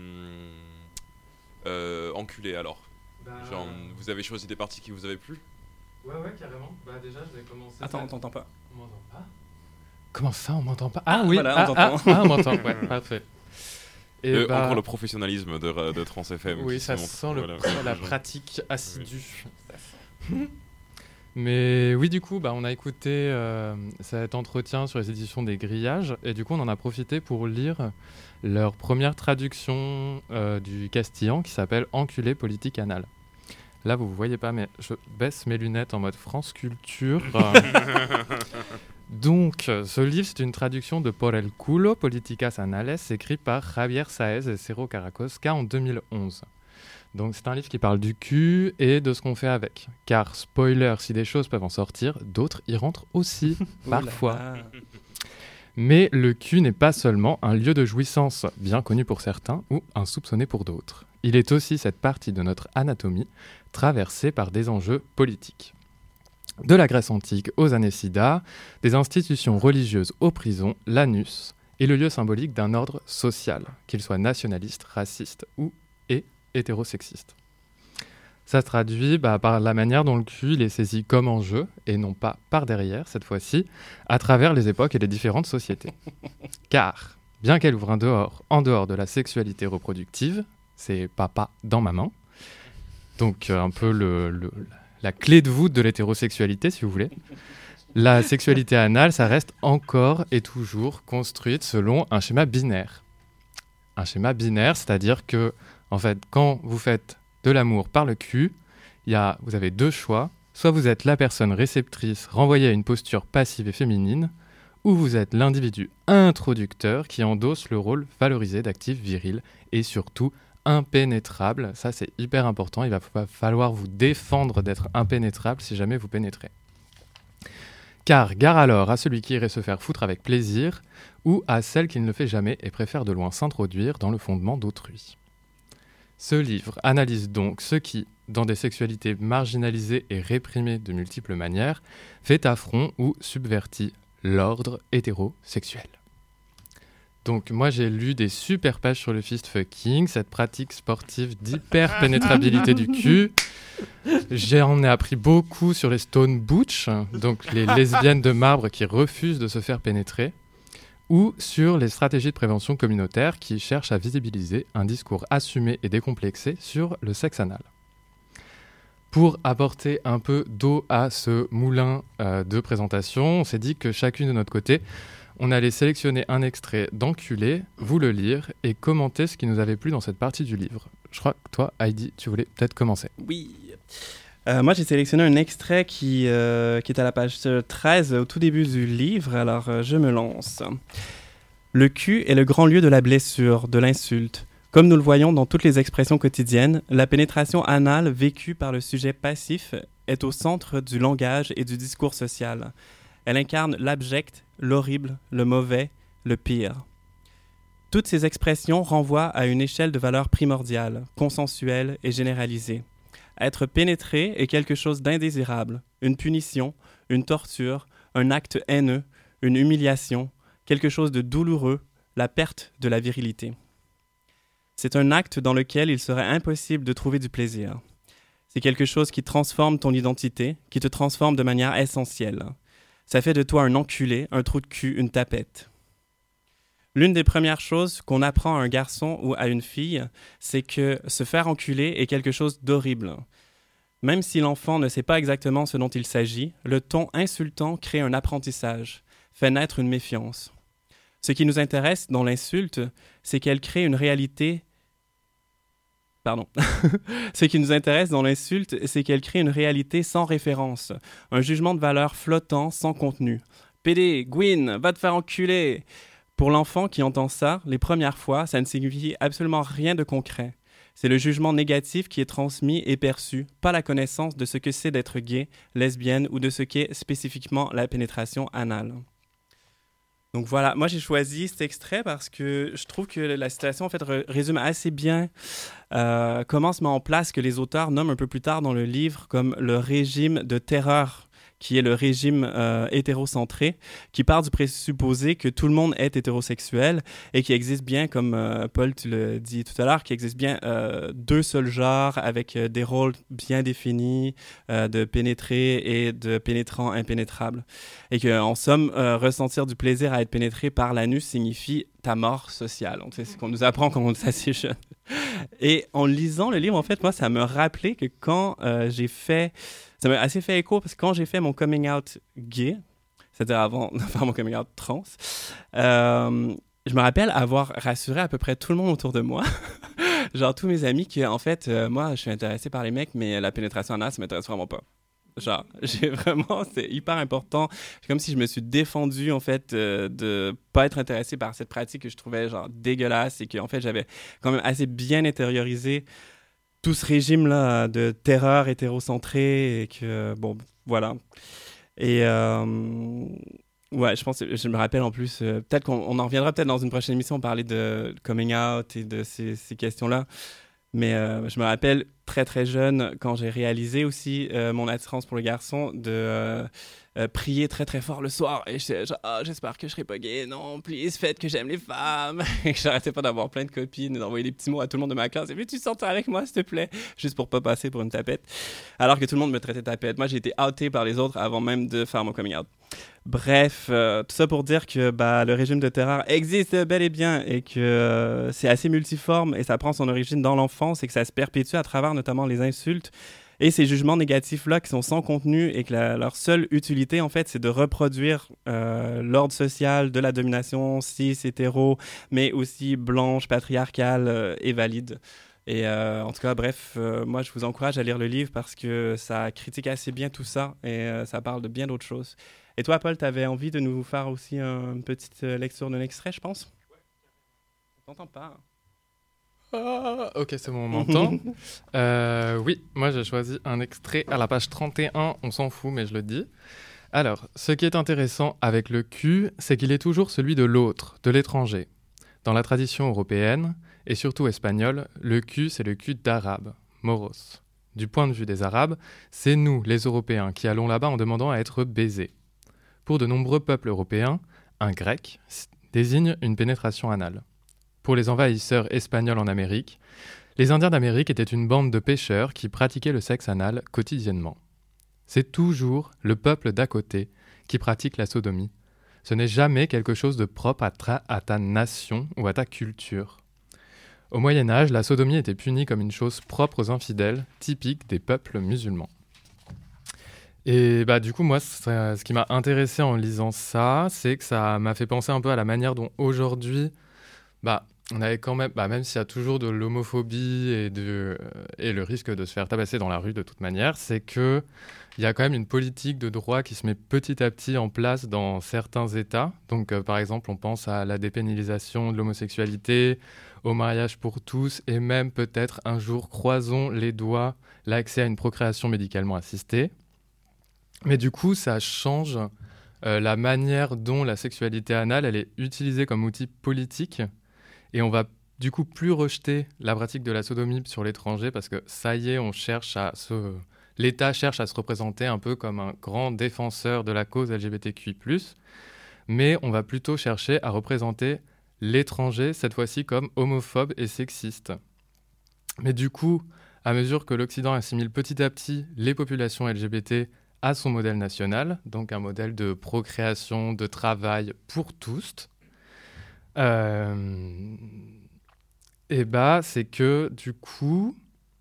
euh, Enculé alors bah... Genre, vous avez choisi des parties qui vous avaient plu? Ouais, ouais, carrément. Bah déjà, je vais commencer... Attends, on t'entend pas. On m'entend pas? Comment ça, on m'entend pas? Ah oui, voilà, ah, on t'entend. Ah, ah, on m'entend, ouais, parfait. Et euh, bah... Encore le professionnalisme de, de Trans F M. Oui, ça montre, sent le, voilà, la pratique assidue. Oui. Mais oui, du coup, bah, on a écouté euh, cet entretien sur les éditions des Grillages, et du coup, on en a profité pour lire leur première traduction euh, du castillan qui s'appelle « Enculé politique anal ». Là, vous ne voyez pas, mais je baisse mes lunettes en mode France Culture. Donc, ce livre, c'est une traduction de Por el Culo, Políticas Anales, écrit par Javier Sáez et Cero Caracosca en deux mille onze. Donc c'est un livre qui parle du cul et de ce qu'on fait avec. Car, spoiler, si des choses peuvent en sortir, d'autres y rentrent aussi, parfois. Oula. Mais le cul n'est pas seulement un lieu de jouissance, bien connu pour certains, ou insoupçonné pour d'autres. Il est aussi cette partie de notre anatomie traversée par des enjeux politiques. De la Grèce antique aux années Sida, des institutions religieuses aux prisons, l'anus est le lieu symbolique d'un ordre social, qu'il soit nationaliste, raciste ou et hétérosexiste. Ça se traduit bah, par la manière dont le cul il est saisi comme enjeu, et non pas par derrière, cette fois-ci, à travers les époques et les différentes sociétés. Car, bien qu'elle ouvre un dehors en dehors de la sexualité reproductive, c'est papa dans maman, donc euh, un peu le, le, la clé de voûte de l'hétérosexualité, si vous voulez, la sexualité anale, ça reste encore et toujours construite selon un schéma binaire. Un schéma binaire, c'est-à-dire que, en fait, quand vous faites de l'amour par le cul, y a, vous avez deux choix. Soit vous êtes la personne réceptrice renvoyée à une posture passive et féminine, ou vous êtes l'individu introducteur qui endosse le rôle valorisé d'actif viril et surtout impénétrable. Ça, c'est hyper important. Il va fa- falloir vous défendre d'être impénétrable si jamais vous pénétrez. Car gare alors à celui qui irait se faire foutre avec plaisir, ou à celle qui ne le fait jamais et préfère de loin s'introduire dans le fondement d'autrui. Ce livre analyse donc ce qui, dans des sexualités marginalisées et réprimées de multiples manières, fait affront ou subvertit l'ordre hétérosexuel. Donc moi j'ai lu des super pages sur le fist fucking, cette pratique sportive d'hyper-pénétrabilité du cul. J'en ai appris beaucoup sur les stone butch, donc les lesbiennes de marbre qui refusent de se faire pénétrer, ou sur les stratégies de prévention communautaire qui cherchent à visibiliser un discours assumé et décomplexé sur le sexe anal. Pour apporter un peu d'eau à ce moulin euh, de présentation, on s'est dit que chacune de notre côté, on allait sélectionner un extrait d'Enculé, vous le lire et commenter ce qui nous avait plu dans cette partie du livre. Je crois que toi, Heidi, tu voulais peut-être commencer. Oui. Euh, moi, j'ai sélectionné un extrait qui, euh, qui est à la page treize, au tout début du livre. Alors, euh, je me lance. Le cul est le grand lieu de la blessure, de l'insulte. Comme nous le voyons dans toutes les expressions quotidiennes, la pénétration anale vécue par le sujet passif est au centre du langage et du discours social. Elle incarne l'abject, l'horrible, le mauvais, le pire. Toutes ces expressions renvoient à une échelle de valeurs primordiales, consensuelle et généralisée. Être pénétré est quelque chose d'indésirable, une punition, une torture, un acte haineux, une humiliation, quelque chose de douloureux, la perte de la virilité. C'est un acte dans lequel il serait impossible de trouver du plaisir. C'est quelque chose qui transforme ton identité, qui te transforme de manière essentielle. Ça fait de toi un enculé, un trou de cul, une tapette. L'une des premières choses qu'on apprend à un garçon ou à une fille, c'est que se faire enculer est quelque chose d'horrible. Même si l'enfant ne sait pas exactement ce dont il s'agit, le ton insultant crée un apprentissage, fait naître une méfiance. Ce qui nous intéresse dans l'insulte, c'est qu'elle crée une réalité... Pardon. Ce qui nous intéresse dans l'insulte, c'est qu'elle crée une réalité sans référence, un jugement de valeur flottant, sans contenu. « Pédé, Gwyn, va te faire enculer !» Pour l'enfant qui entend ça, les premières fois, ça ne signifie absolument rien de concret. C'est le jugement négatif qui est transmis et perçu, pas la connaissance de ce que c'est d'être gay, lesbienne ou de ce qu'est spécifiquement la pénétration anale. Donc voilà, moi j'ai choisi cet extrait parce que je trouve que la situation en fait r- résume assez bien euh, comment se met en place ce que les auteurs nomment un peu plus tard dans le livre comme le régime de terreur, qui est le régime euh, hétérocentré, qui part du présupposé que tout le monde est hétérosexuel et qu'il existe bien, comme euh, Paul, tu le dis tout à l'heure, qu'il existe bien euh, deux seuls genres avec euh, des rôles bien définis euh, de pénétré et de pénétrant impénétrable. Et qu'en somme, euh, ressentir du plaisir à être pénétré par l'anus signifie ta mort sociale. Donc, c'est ce qu'on nous apprend quand on est assez jeune. Et en lisant le livre, en fait, moi, ça me rappelait que quand euh, j'ai fait... Ça m'a assez fait écho parce que quand j'ai fait mon coming out gay, c'est-à-dire avant de faire mon coming out trans, euh, je me rappelle avoir rassuré à peu près tout le monde autour de moi, genre tous mes amis, que en fait, euh, moi, je suis intéressé par les mecs, mais la pénétration anale, ça m'intéresse vraiment pas. Genre, j'ai vraiment, c'est hyper important. C'est comme si je me suis défendu, en fait, euh, de pas être intéressé par cette pratique que je trouvais, genre, dégueulasse et que, en fait, j'avais quand même assez bien intériorisé tout ce régime-là de terreur hétérocentré et que, bon, voilà. Et euh, ouais, je pense, je me rappelle en plus, euh, peut-être qu'on on en reviendra peut-être dans une prochaine émission, parler de coming out et de ces, ces questions-là. Mais euh, je me rappelle très très jeune, quand j'ai réalisé aussi euh, mon attirance pour les garçons, de euh, euh, prier très très fort le soir. Et j'étais genre, oh, j'espère que je serai pas gay, non, please, faites que j'aime les femmes. Et j'arrêtais pas d'avoir plein de copines, d'envoyer des petits mots à tout le monde de ma classe. Et puis tu sortais avec moi, s'il te plaît, juste pour pas passer pour une tapette. Alors que tout le monde me traitait de tapette. Moi, j'ai été outé par les autres avant même de faire mon coming out. Bref, euh, tout ça pour dire que bah, le régime de terreur existe bel et bien et que euh, c'est assez multiforme et ça prend son origine dans l'enfance et que ça se perpétue à travers notamment les insultes et ces jugements négatifs-là qui sont sans contenu et que la, leur seule utilité, en fait, c'est de reproduire euh, l'ordre social de la domination cis, hétéro, mais aussi blanche, patriarcale euh, et valide. Et euh, en tout cas, bref, euh, moi, je vous encourage à lire le livre parce que ça critique assez bien tout ça et euh, ça parle de bien d'autres choses. Et toi, Paul, tu avais envie de nous faire aussi un, une petite lecture d'un extrait, je pense? On t'entend pas. Ah, ok, c'est bon, on m'entend. euh, oui, moi j'ai choisi un extrait à la page trente et un, on s'en fout, mais je le dis. Alors, ce qui est intéressant avec le cul, c'est qu'il est toujours celui de l'autre, de l'étranger. Dans la tradition européenne, et surtout espagnole, le cul, c'est le cul d'arabe, moros. Du point de vue des Arabes, c'est nous, les Européens, qui allons là-bas en demandant à être baisés. Pour de nombreux peuples européens, un grec désigne une pénétration anale. Pour les envahisseurs espagnols en Amérique, les Indiens d'Amérique étaient une bande de pêcheurs qui pratiquaient le sexe anal quotidiennement. C'est toujours le peuple d'à côté qui pratique la sodomie. Ce n'est jamais quelque chose de propre à, tra- à ta nation ou à ta culture. Au Moyen-Âge, la sodomie était punie comme une chose propre aux infidèles, typique des peuples musulmans. Et bah du coup, moi, ça, ce qui m'a intéressé en lisant ça, c'est que ça m'a fait penser un peu à la manière dont aujourd'hui, bah, on avait quand même, bah, même s'il y a toujours de l'homophobie et, de, euh, et le risque de se faire tabasser dans la rue de toute manière, c'est qu'il y a quand même une politique de droit qui se met petit à petit en place dans certains États. Donc, euh, par exemple, on pense à la dépénalisation de l'homosexualité, au mariage pour tous, et même peut-être un jour, croisons les doigts, l'accès à une procréation médicalement assistée. Mais du coup, ça change euh, la manière dont la sexualité anale elle est utilisée comme outil politique. Et on va du coup plus rejeter la pratique de la sodomie sur l'étranger parce que ça y est, on cherche à se... l'État cherche à se représenter un peu comme un grand défenseur de la cause L G B T Q I plus. Mais on va plutôt chercher à représenter l'étranger, cette fois-ci comme homophobe et sexiste. Mais du coup, à mesure que l'Occident assimile petit à petit les populations L G B T à son modèle national, donc un modèle de procréation, de travail pour tous, euh, et bah c'est que du coup,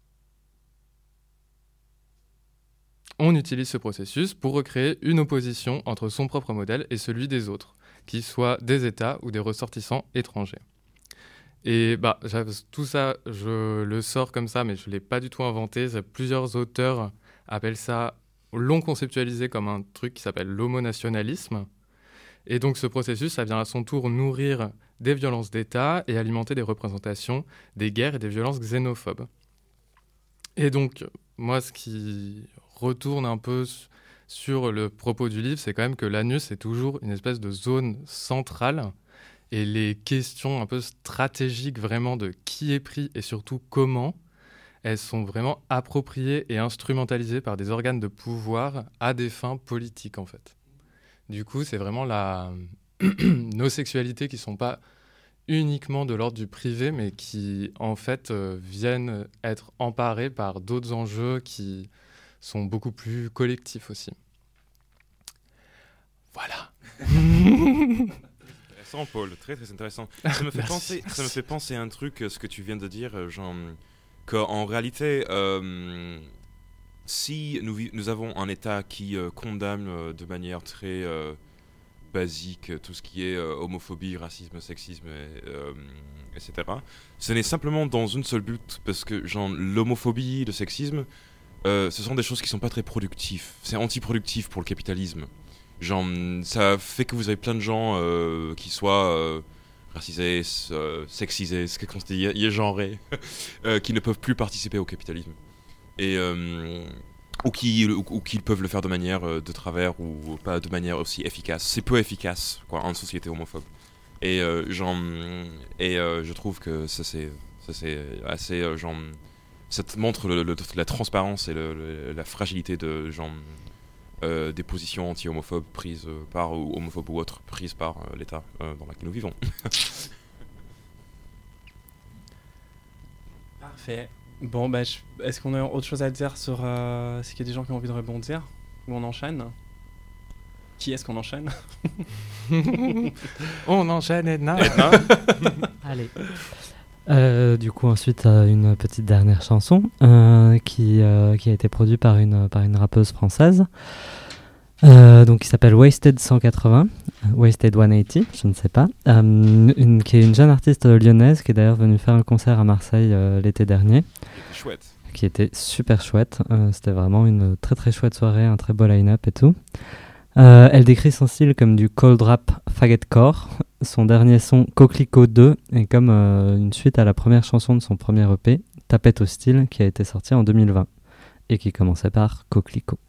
on utilise ce processus pour recréer une opposition entre son propre modèle et celui des autres, qu'ils soient des États ou des ressortissants étrangers. Et bah, tout ça, je le sors comme ça, mais je ne l'ai pas du tout inventé. Plusieurs auteurs appellent ça, l'ont conceptualisé comme un truc qui s'appelle l'homonationalisme. Et donc ce processus, ça vient à son tour nourrir des violences d'État et alimenter des représentations des guerres et des violences xénophobes. Et donc, moi, ce qui retourne un peu sur le propos du livre, c'est quand même que l'anus est toujours une espèce de zone centrale et les questions un peu stratégiques vraiment de qui est pris et surtout comment, elles sont vraiment appropriées et instrumentalisées par des organes de pouvoir à des fins politiques en fait. Du coup, c'est vraiment la... nos sexualités qui ne sont pas uniquement de l'ordre du privé, mais qui en fait euh, viennent être emparées par d'autres enjeux qui sont beaucoup plus collectifs aussi. Voilà. Intéressant, Paul, très très intéressant. Ça me fait Merci, penser, merci. ça me fait penser à un truc, ce que tu viens de dire, genre qu'en réalité, euh, si nous, vi- nous avons un État qui euh, condamne euh, de manière très euh, basique tout ce qui est euh, homophobie, racisme, sexisme, et, euh, et cetera, ce n'est simplement dans une seule but, parce que genre l'homophobie, le sexisme, euh, ce sont des choses qui sont pas très productives. C'est anti-productif pour le capitalisme. Genre, ça fait que vous avez plein de gens euh, qui soient euh, racisés, euh, sexisés, ce qu'on se dit, y- y- genrés, euh, qui ne peuvent plus participer au capitalisme. Et, euh, ou, qui, ou, ou qui peuvent le faire de manière euh, de travers ou pas de manière aussi efficace. C'est peu efficace quoi, en société homophobe. Et, euh, genre, et euh, je trouve que ça c'est, ça, c'est assez... Euh, genre, ça te montre le, le, la transparence et le, le, la fragilité de, genre, euh, des positions anti-homophobes prises euh, par, ou homophobes ou autres, prises par euh, l'État euh, dans lequel nous vivons. Parfait. Bon, bah, je- est-ce qu'on a autre chose à dire sur... Euh, est-ce qu'il y a des gens qui ont envie de rebondir? Ou on enchaîne? Qui est-ce qu'on enchaîne? On enchaîne, Edna. Edna. Allez. Euh, du coup, ensuite, euh, une petite dernière chanson euh, qui, euh, qui a été produite par une, par une rappeuse française. Euh, donc, qui s'appelle Wasted cent quatre-vingts, Wasted cent quatre-vingts, je ne sais pas, euh, une, qui est une jeune artiste lyonnaise qui est d'ailleurs venue faire un concert à Marseille euh, l'été dernier. Chouette. Qui était super chouette. Euh, c'était vraiment une très très chouette soirée, un très beau line-up et tout. Euh, elle décrit son style comme du cold rap fagotcore. Son dernier son, Coquelicot deux, est comme euh, une suite à la première chanson de son premier E P, Tapette au style, qui a été sorti en deux mille vingt et qui commençait par Coquelicot.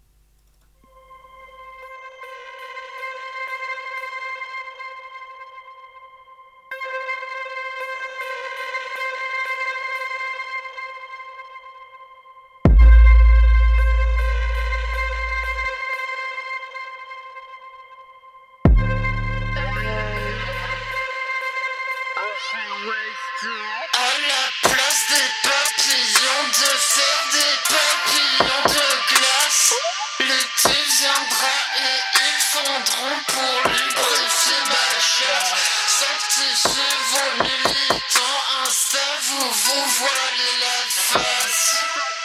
À la place des papillons, de faire des papillons de glace. L'été viendra et ils fondront pour lubrifier ma chatte. Sanctifiez vos militants, Insta, vous vous voilez la face.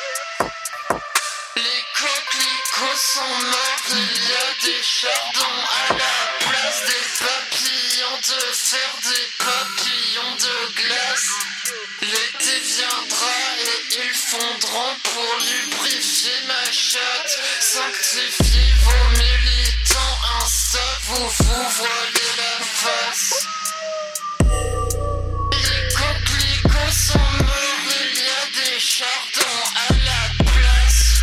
Les coquelicots sont morts, il y a des chardons à la place des papillons, de faire des papillons de glace. L'été viendra et ils fondront pour lubrifier ma chatte. Sanctifiez vos militants, Insta, vous vous voilez la face. Les coquelicots sont morts, il y a des chardons à la place.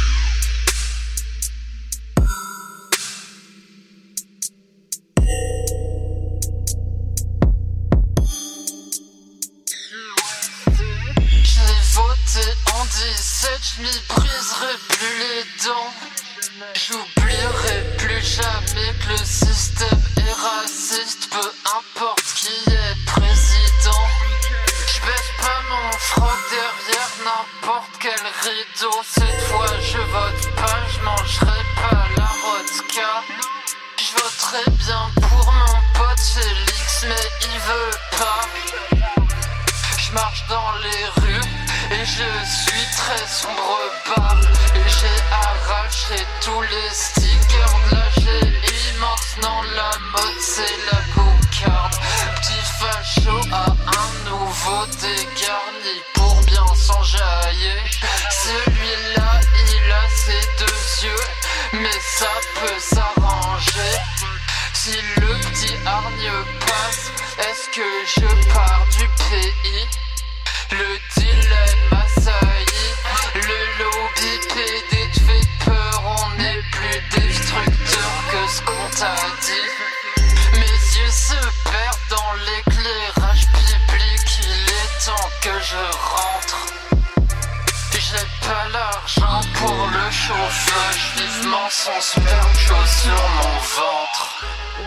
J'ai voté en dix-sept, je m'y briserai plus les dents. J'oublierai plus jamais que le système est raciste, peu importe qui est président. J'baisse pas mon froc derrière n'importe quel rideau. Cette fois je vote pas, je mangerai pas la vodka. Je voterai bien pour mon pote Félix, mais il veut pas. Je marche dans les rues et je suis très sombre bas. Et j'ai arraché tous les stickers de la G I. Maintenant la mode c'est la cocarde. Petit facho a un nouveau dégarni pour bien s'enjailler. Celui-là il a ses deux yeux, mais ça peut s'arranger. Si le petit hargneux passe, est-ce que je pars du pays? Le dilemme assailli, le lobby P D te fait peur. On est plus destructeur que ce qu'on t'a dit. Mes yeux se perdent dans l'éclairage public. Il est temps que je rentre. J'ai pas l'argent pour le chauffage. Vivement son sperme chaud sur mon ventre.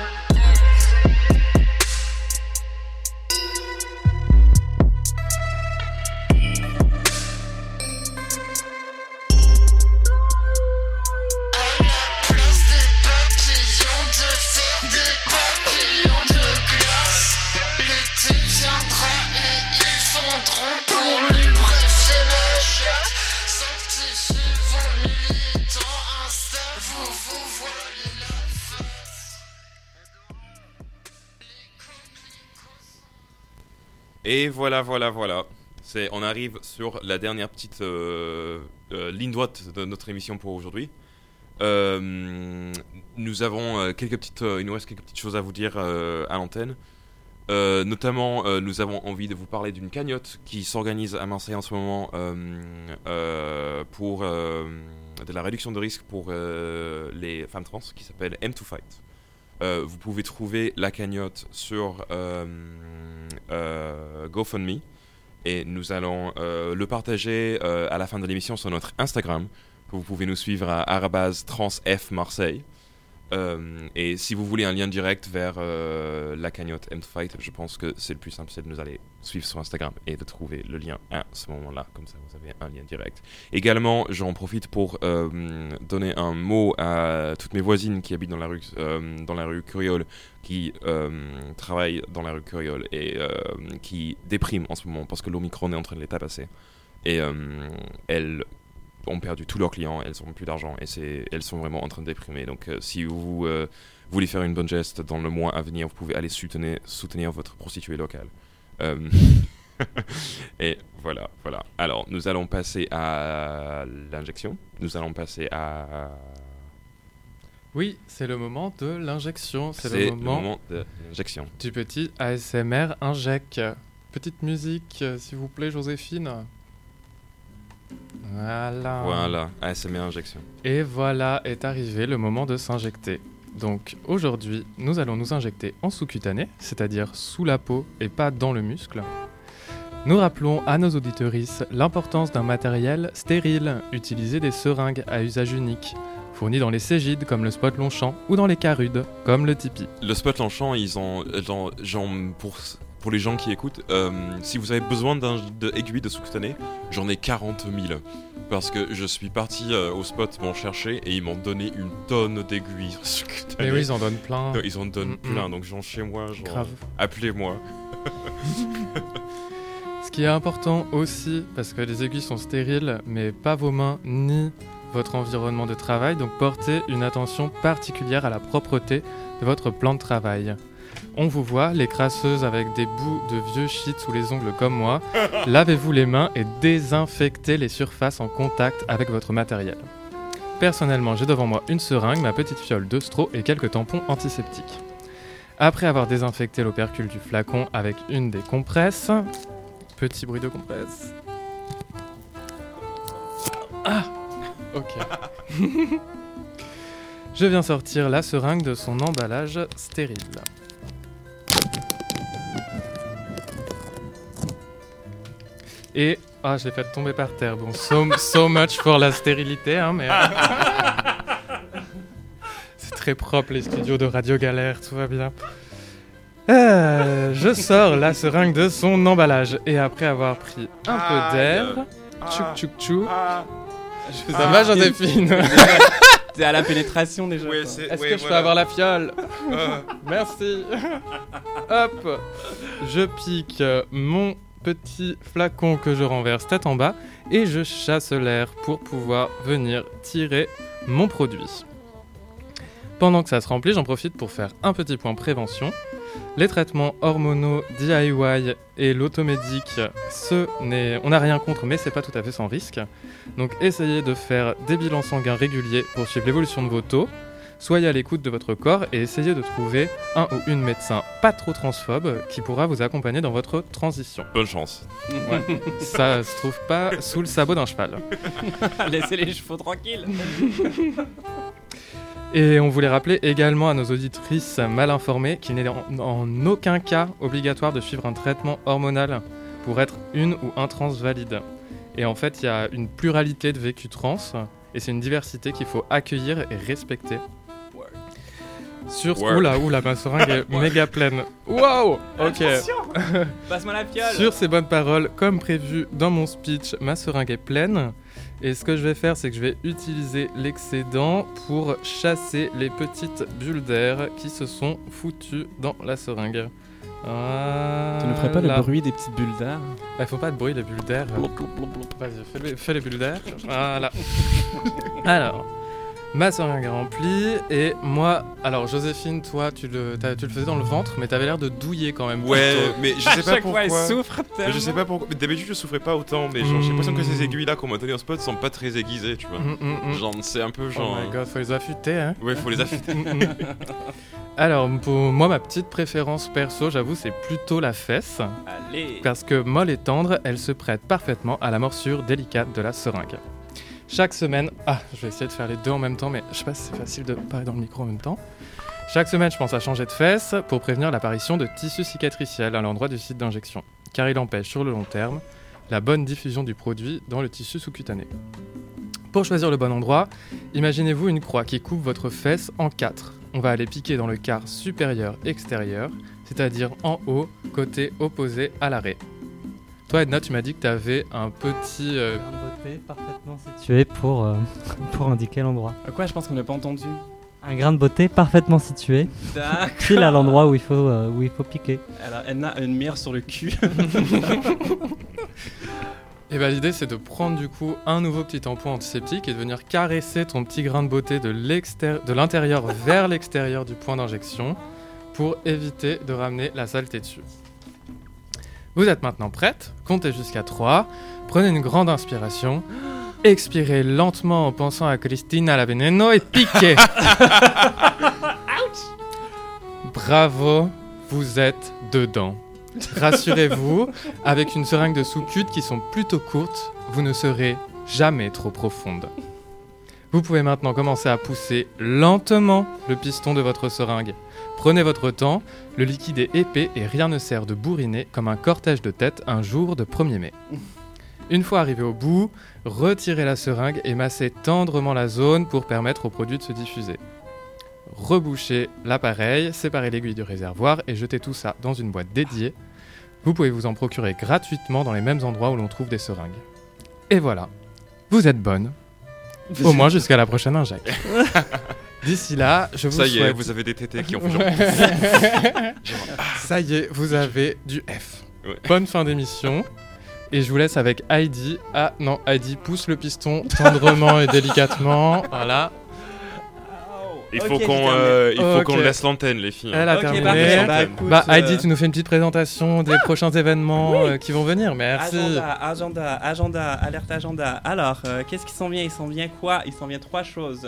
Et voilà, voilà, voilà. C'est, on arrive sur la dernière petite euh, euh, ligne droite de notre émission pour aujourd'hui. Euh, nous avons euh, quelques petites, euh, il nous reste quelques petites choses à vous dire euh, à l'antenne. Euh, notamment, euh, nous avons envie de vous parler d'une cagnotte qui s'organise à Marseille en ce moment euh, euh, pour euh, de la réduction de risque pour euh, les femmes trans, qui s'appelle M deux Fight. Euh, vous pouvez trouver la cagnotte sur euh, euh, GoFundMe et nous allons euh, le partager euh, à la fin de l'émission sur notre Instagram. Vous pouvez nous suivre à arobase transfmarseille. Euh, et si vous voulez un lien direct vers euh, la cagnotte M deux Fight, je pense que c'est le plus simple, c'est de nous aller suivre sur Instagram et de trouver le lien à ce moment-là, comme ça vous avez un lien direct. Également, j'en profite pour euh, donner un mot à toutes mes voisines qui habitent dans la rue, euh, dans la rue Curiole, qui euh, travaillent dans la rue Curiole et euh, qui dépriment en ce moment parce que l'Omicron est en train de les tabasser. Et euh, elles ont perdu tous leurs clients, elles n'ont plus d'argent et c'est, elles sont vraiment en train de déprimer. Donc euh, si vous euh, voulez faire une bonne geste dans le mois à venir, vous pouvez aller soutenir, soutenir votre prostituée locale. Euh, et voilà, voilà. Alors, nous allons passer à l'injection. Nous allons passer à... Oui, c'est le moment de l'injection. C'est, c'est le, moment le moment de l'injection. Du petit A S M R inject. Petite musique, s'il vous plaît, Joséphine. Voilà. Voilà, A S M R injection. Et voilà est arrivé le moment de s'injecter. Donc aujourd'hui, nous allons nous injecter en sous-cutané, c'est-à-dire sous la peau et pas dans le muscle. Nous rappelons à nos auditorices l'importance d'un matériel stérile, utiliser des seringues à usage unique, fournis dans les Cégides comme le Spot Longchamp ou dans les Carudes comme le Tipeee. Le Spot Longchamp, ils ont, genre, genre pour... Pour les gens qui écoutent, euh, si vous avez besoin d'aiguilles de sous-cutané, j'en ai quarante mille. Parce que je suis parti euh, au spot m'en chercher et ils m'ont donné une tonne d'aiguilles sous-cutanées. Mais oui, ils en donnent plein. Donc, ils en donnent Mm-mm. plein, donc genre chez moi, genre, Grave. appelez-moi. Ce qui est important aussi, parce que les aiguilles sont stériles, mais pas vos mains ni votre environnement de travail, donc portez une attention particulière à la propreté de votre plan de travail. On vous voit, les crasseuses avec des bouts de vieux shit sous les ongles comme moi. Lavez-vous les mains et désinfectez les surfaces en contact avec votre matériel. Personnellement, j'ai devant moi une seringue, ma petite fiole de straw et quelques tampons antiseptiques. Après avoir désinfecté l'opercule du flacon avec une des compresses... Petit bruit de compresse. Ah, ok. Je viens sortir la seringue de son emballage stérile. Et... Ah, je l'ai fait tomber par terre. Bon, so, so much for la stérilité, hein, mais... C'est très propre, les studios de Radio Galère, tout va bien. Euh, je sors la seringue de son emballage. Et après avoir pris un peu d'air... Tchouk tchouk tchouk... Ça Ah, va, Joséphine? T'es à la pénétration déjà. Ouais, toi. c'est- Est-ce ouais, que je peux voilà. avoir la fiole? Ah. Merci. Hop. Je pique mon petit flacon que je renverse tête en bas et je chasse l'air pour pouvoir venir tirer mon produit. Pendant que ça se remplit, j'en profite pour faire un petit point prévention. Les traitements hormonaux, D I Y et l'automédique, ce n'est... on n'a rien contre, mais c'est pas tout à fait sans risque. Donc essayez de faire des bilans sanguins réguliers pour suivre l'évolution de vos taux. Soyez à l'écoute de votre corps et essayez de trouver un ou une médecin pas trop transphobe qui pourra vous accompagner dans votre transition. Bonne chance. Ouais. Ça se trouve pas sous le sabot d'un cheval. Laissez les chevaux tranquilles. Et on voulait rappeler également à nos auditrices mal informées qu'il n'est en, en aucun cas obligatoire de suivre un traitement hormonal pour être une ou un trans valide. Et en fait, il y a une pluralité de vécus trans et c'est une diversité qu'il faut accueillir et respecter. Sur... Word. Oula, oula, ma seringue est méga pleine. Waouh. Ok. Attention. Passe-moi la fiole. Sur ces bonnes paroles, comme prévu dans mon speech, ma seringue est pleine. Et ce que je vais faire, c'est que je vais utiliser l'excédent pour chasser les petites bulles d'air qui se sont foutues dans la seringue. Voilà. Tu ne ferais pas le bruit des petites bulles d'air? Il faut pas de bruit, les bulles d'air. Vas-y, fais les, fais les bulles d'air. Voilà. Alors, ma seringue est remplie et moi... Alors, Joséphine, toi, tu le, t'as- tu le faisais dans le ventre, mais t'avais l'air de douiller quand même. Ouais, plutôt. mais je sais pas chaque fois, pourquoi. elle souffre Mais je sais pas pourquoi. D'habitude, je souffrais pas autant, mais genre, j'ai l'impression que Mm. ces aiguilles-là qu'on m'a donné en spot sont pas très aiguisées, tu vois. Mm, mm, mm. Genre, c'est un peu genre. Oh my god, faut les affûter, hein. Ouais, faut les affûter. Mm, mm. Alors, pour moi, ma petite préférence perso, j'avoue, c'est plutôt la fesse. Allez. Parce que molle et tendre, elle se prête parfaitement à la morsure délicate de la seringue. Chaque semaine... Ah, je vais essayer de faire les deux en même temps, mais je sais pas si c'est facile de parler dans le micro en même temps. Chaque semaine, je pense à changer de fesse pour prévenir l'apparition de tissus cicatriciels à l'endroit du site d'injection, car il empêche sur le long terme la bonne diffusion du produit dans le tissu sous-cutané. Pour choisir le bon endroit, imaginez-vous une croix qui coupe votre fesse en quatre. On va aller piquer dans le quart supérieur-extérieur, c'est-à-dire en haut, côté opposé à l'arrêt. Toi, Edna, tu m'as dit que tu avais un petit... Euh... Un beauté parfaitement situé pour, euh, pour indiquer l'endroit. Quoi, je pense qu'on n'a pas entendu. Un grain de beauté parfaitement situé, pile à l'endroit où il faut, euh, où il faut piquer. Alors, Edna a une mire sur le cul. Et bah, l'idée, c'est de prendre du coup un nouveau petit tampon antiseptique et de venir caresser ton petit grain de beauté de, de l'intérieur vers l'extérieur du point d'injection pour éviter de ramener la saleté dessus. Vous êtes maintenant prête, comptez jusqu'à trois, prenez une grande inspiration, expirez lentement en pensant à Cristina la Veneno et piquez. Bravo, vous êtes dedans. Rassurez-vous, avec une seringue de sous-cute qui sont plutôt courtes, vous ne serez jamais trop profonde. Vous pouvez maintenant commencer à pousser lentement le piston de votre seringue. Prenez votre temps, le liquide est épais et rien ne sert de bourriner comme un cortège de tête un jour de premier mai. Une fois arrivé au bout, retirez la seringue et massez tendrement la zone pour permettre au produit de se diffuser. Rebouchez l'appareil, séparez l'aiguille du réservoir et jetez tout ça dans une boîte dédiée. Vous pouvez vous en procurer gratuitement dans les mêmes endroits où l'on trouve des seringues. Et voilà, vous êtes bonne. Au moins jusqu'à la prochaine injecte. D'ici là, je vous Ça y souhaite... est, vous avez des tétés qui ont fait genre... Ça y est, vous avez du F. Ouais. Bonne fin d'émission. Et je vous laisse avec Heidi. Ah non, Heidi pousse le piston tendrement et délicatement. Voilà. Il faut Ok, qu'on j'ai terminé. euh, il faut Ok. qu'on laisse l'antenne, les filles. Elle a Ok, terminé. parfait. Bah, Bah, écoute, bah, euh, Heidi, tu nous fais une petite présentation des prochains événements Oui. euh, qui vont venir. Merci. Agenda, agenda, agenda, alerte agenda. Alors, euh, qu'est-ce qui s'en vient Il s'en vient quoi Il s'en vient trois choses.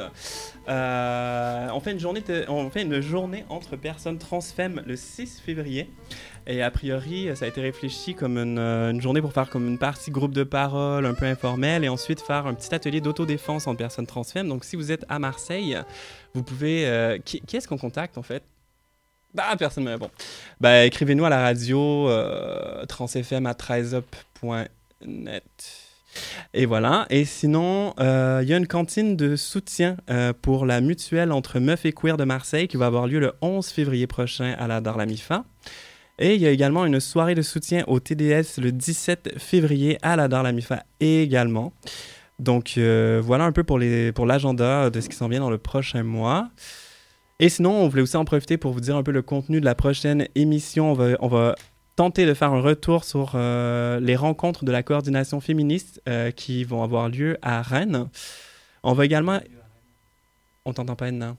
Euh, on, fait une journée de- on fait une journée entre personnes trans-femmes le six février. Et a priori, ça a été réfléchi comme une, euh, une journée pour faire comme une partie groupe de parole un peu informelle et ensuite faire un petit atelier d'autodéfense entre personnes trans-femmes. Donc, si vous êtes à Marseille, vous pouvez... euh, qui, qui est-ce qu'on contacte, en fait? Bah, personne ne me répond. Bah, écrivez-nous à la radio euh, transfm arobase triseup point net. Et voilà. Et sinon, il euh, y a une cantine de soutien euh, pour la mutuelle entre Meufs et Queer de Marseille qui va avoir lieu le onze février prochain à la Darlamifa. Et il y a également une soirée de soutien au T D S le dix-sept février à la Darlamifa également. Donc euh, voilà un peu pour, les, pour l'agenda de ce qui s'en vient dans le prochain mois. Et sinon, on voulait aussi en profiter pour vous dire un peu le contenu de la prochaine émission. On va, on va tenter de faire un retour sur euh, les rencontres de la coordination féministe euh, qui vont avoir lieu à Rennes. On va également... On t'entend pas, Edna.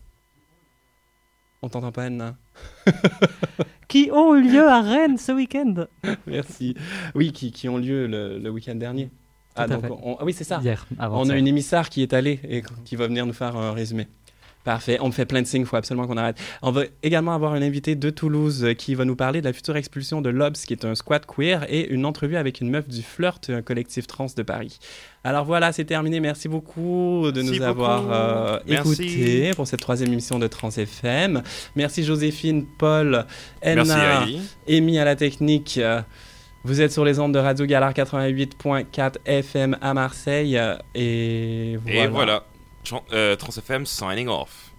On t'entend pas, Edna. Qui ont eu lieu à Rennes ce week-end. Merci. Oui, qui, qui ont lieu le, le week-end dernier. Ah, Tout à donc fait. on- ah oui, c'est ça. Hier, On a avant-hier. une émissaire qui est allée et qui va venir nous faire un résumé. Parfait. On me fait plein de signes, il faut absolument qu'on arrête. On va également avoir un invité de Toulouse euh, qui va nous parler de la future expulsion de l'Obs, qui est un squat queer, et une entrevue avec une meuf du Flirt, un collectif trans de Paris. Alors voilà, c'est terminé. Merci beaucoup de Merci nous avoir beaucoup. euh, Merci. écoutés pour cette troisième émission de Trans F M. Merci Joséphine, Paul, Enna, Merci, Heidi. Amy à la technique. Euh, Vous êtes sur les ondes de Radio Galère quatre-vingt-huit point quatre F M à Marseille. euh, Et voilà. Et voilà. Tran- euh, Trans F M signing off.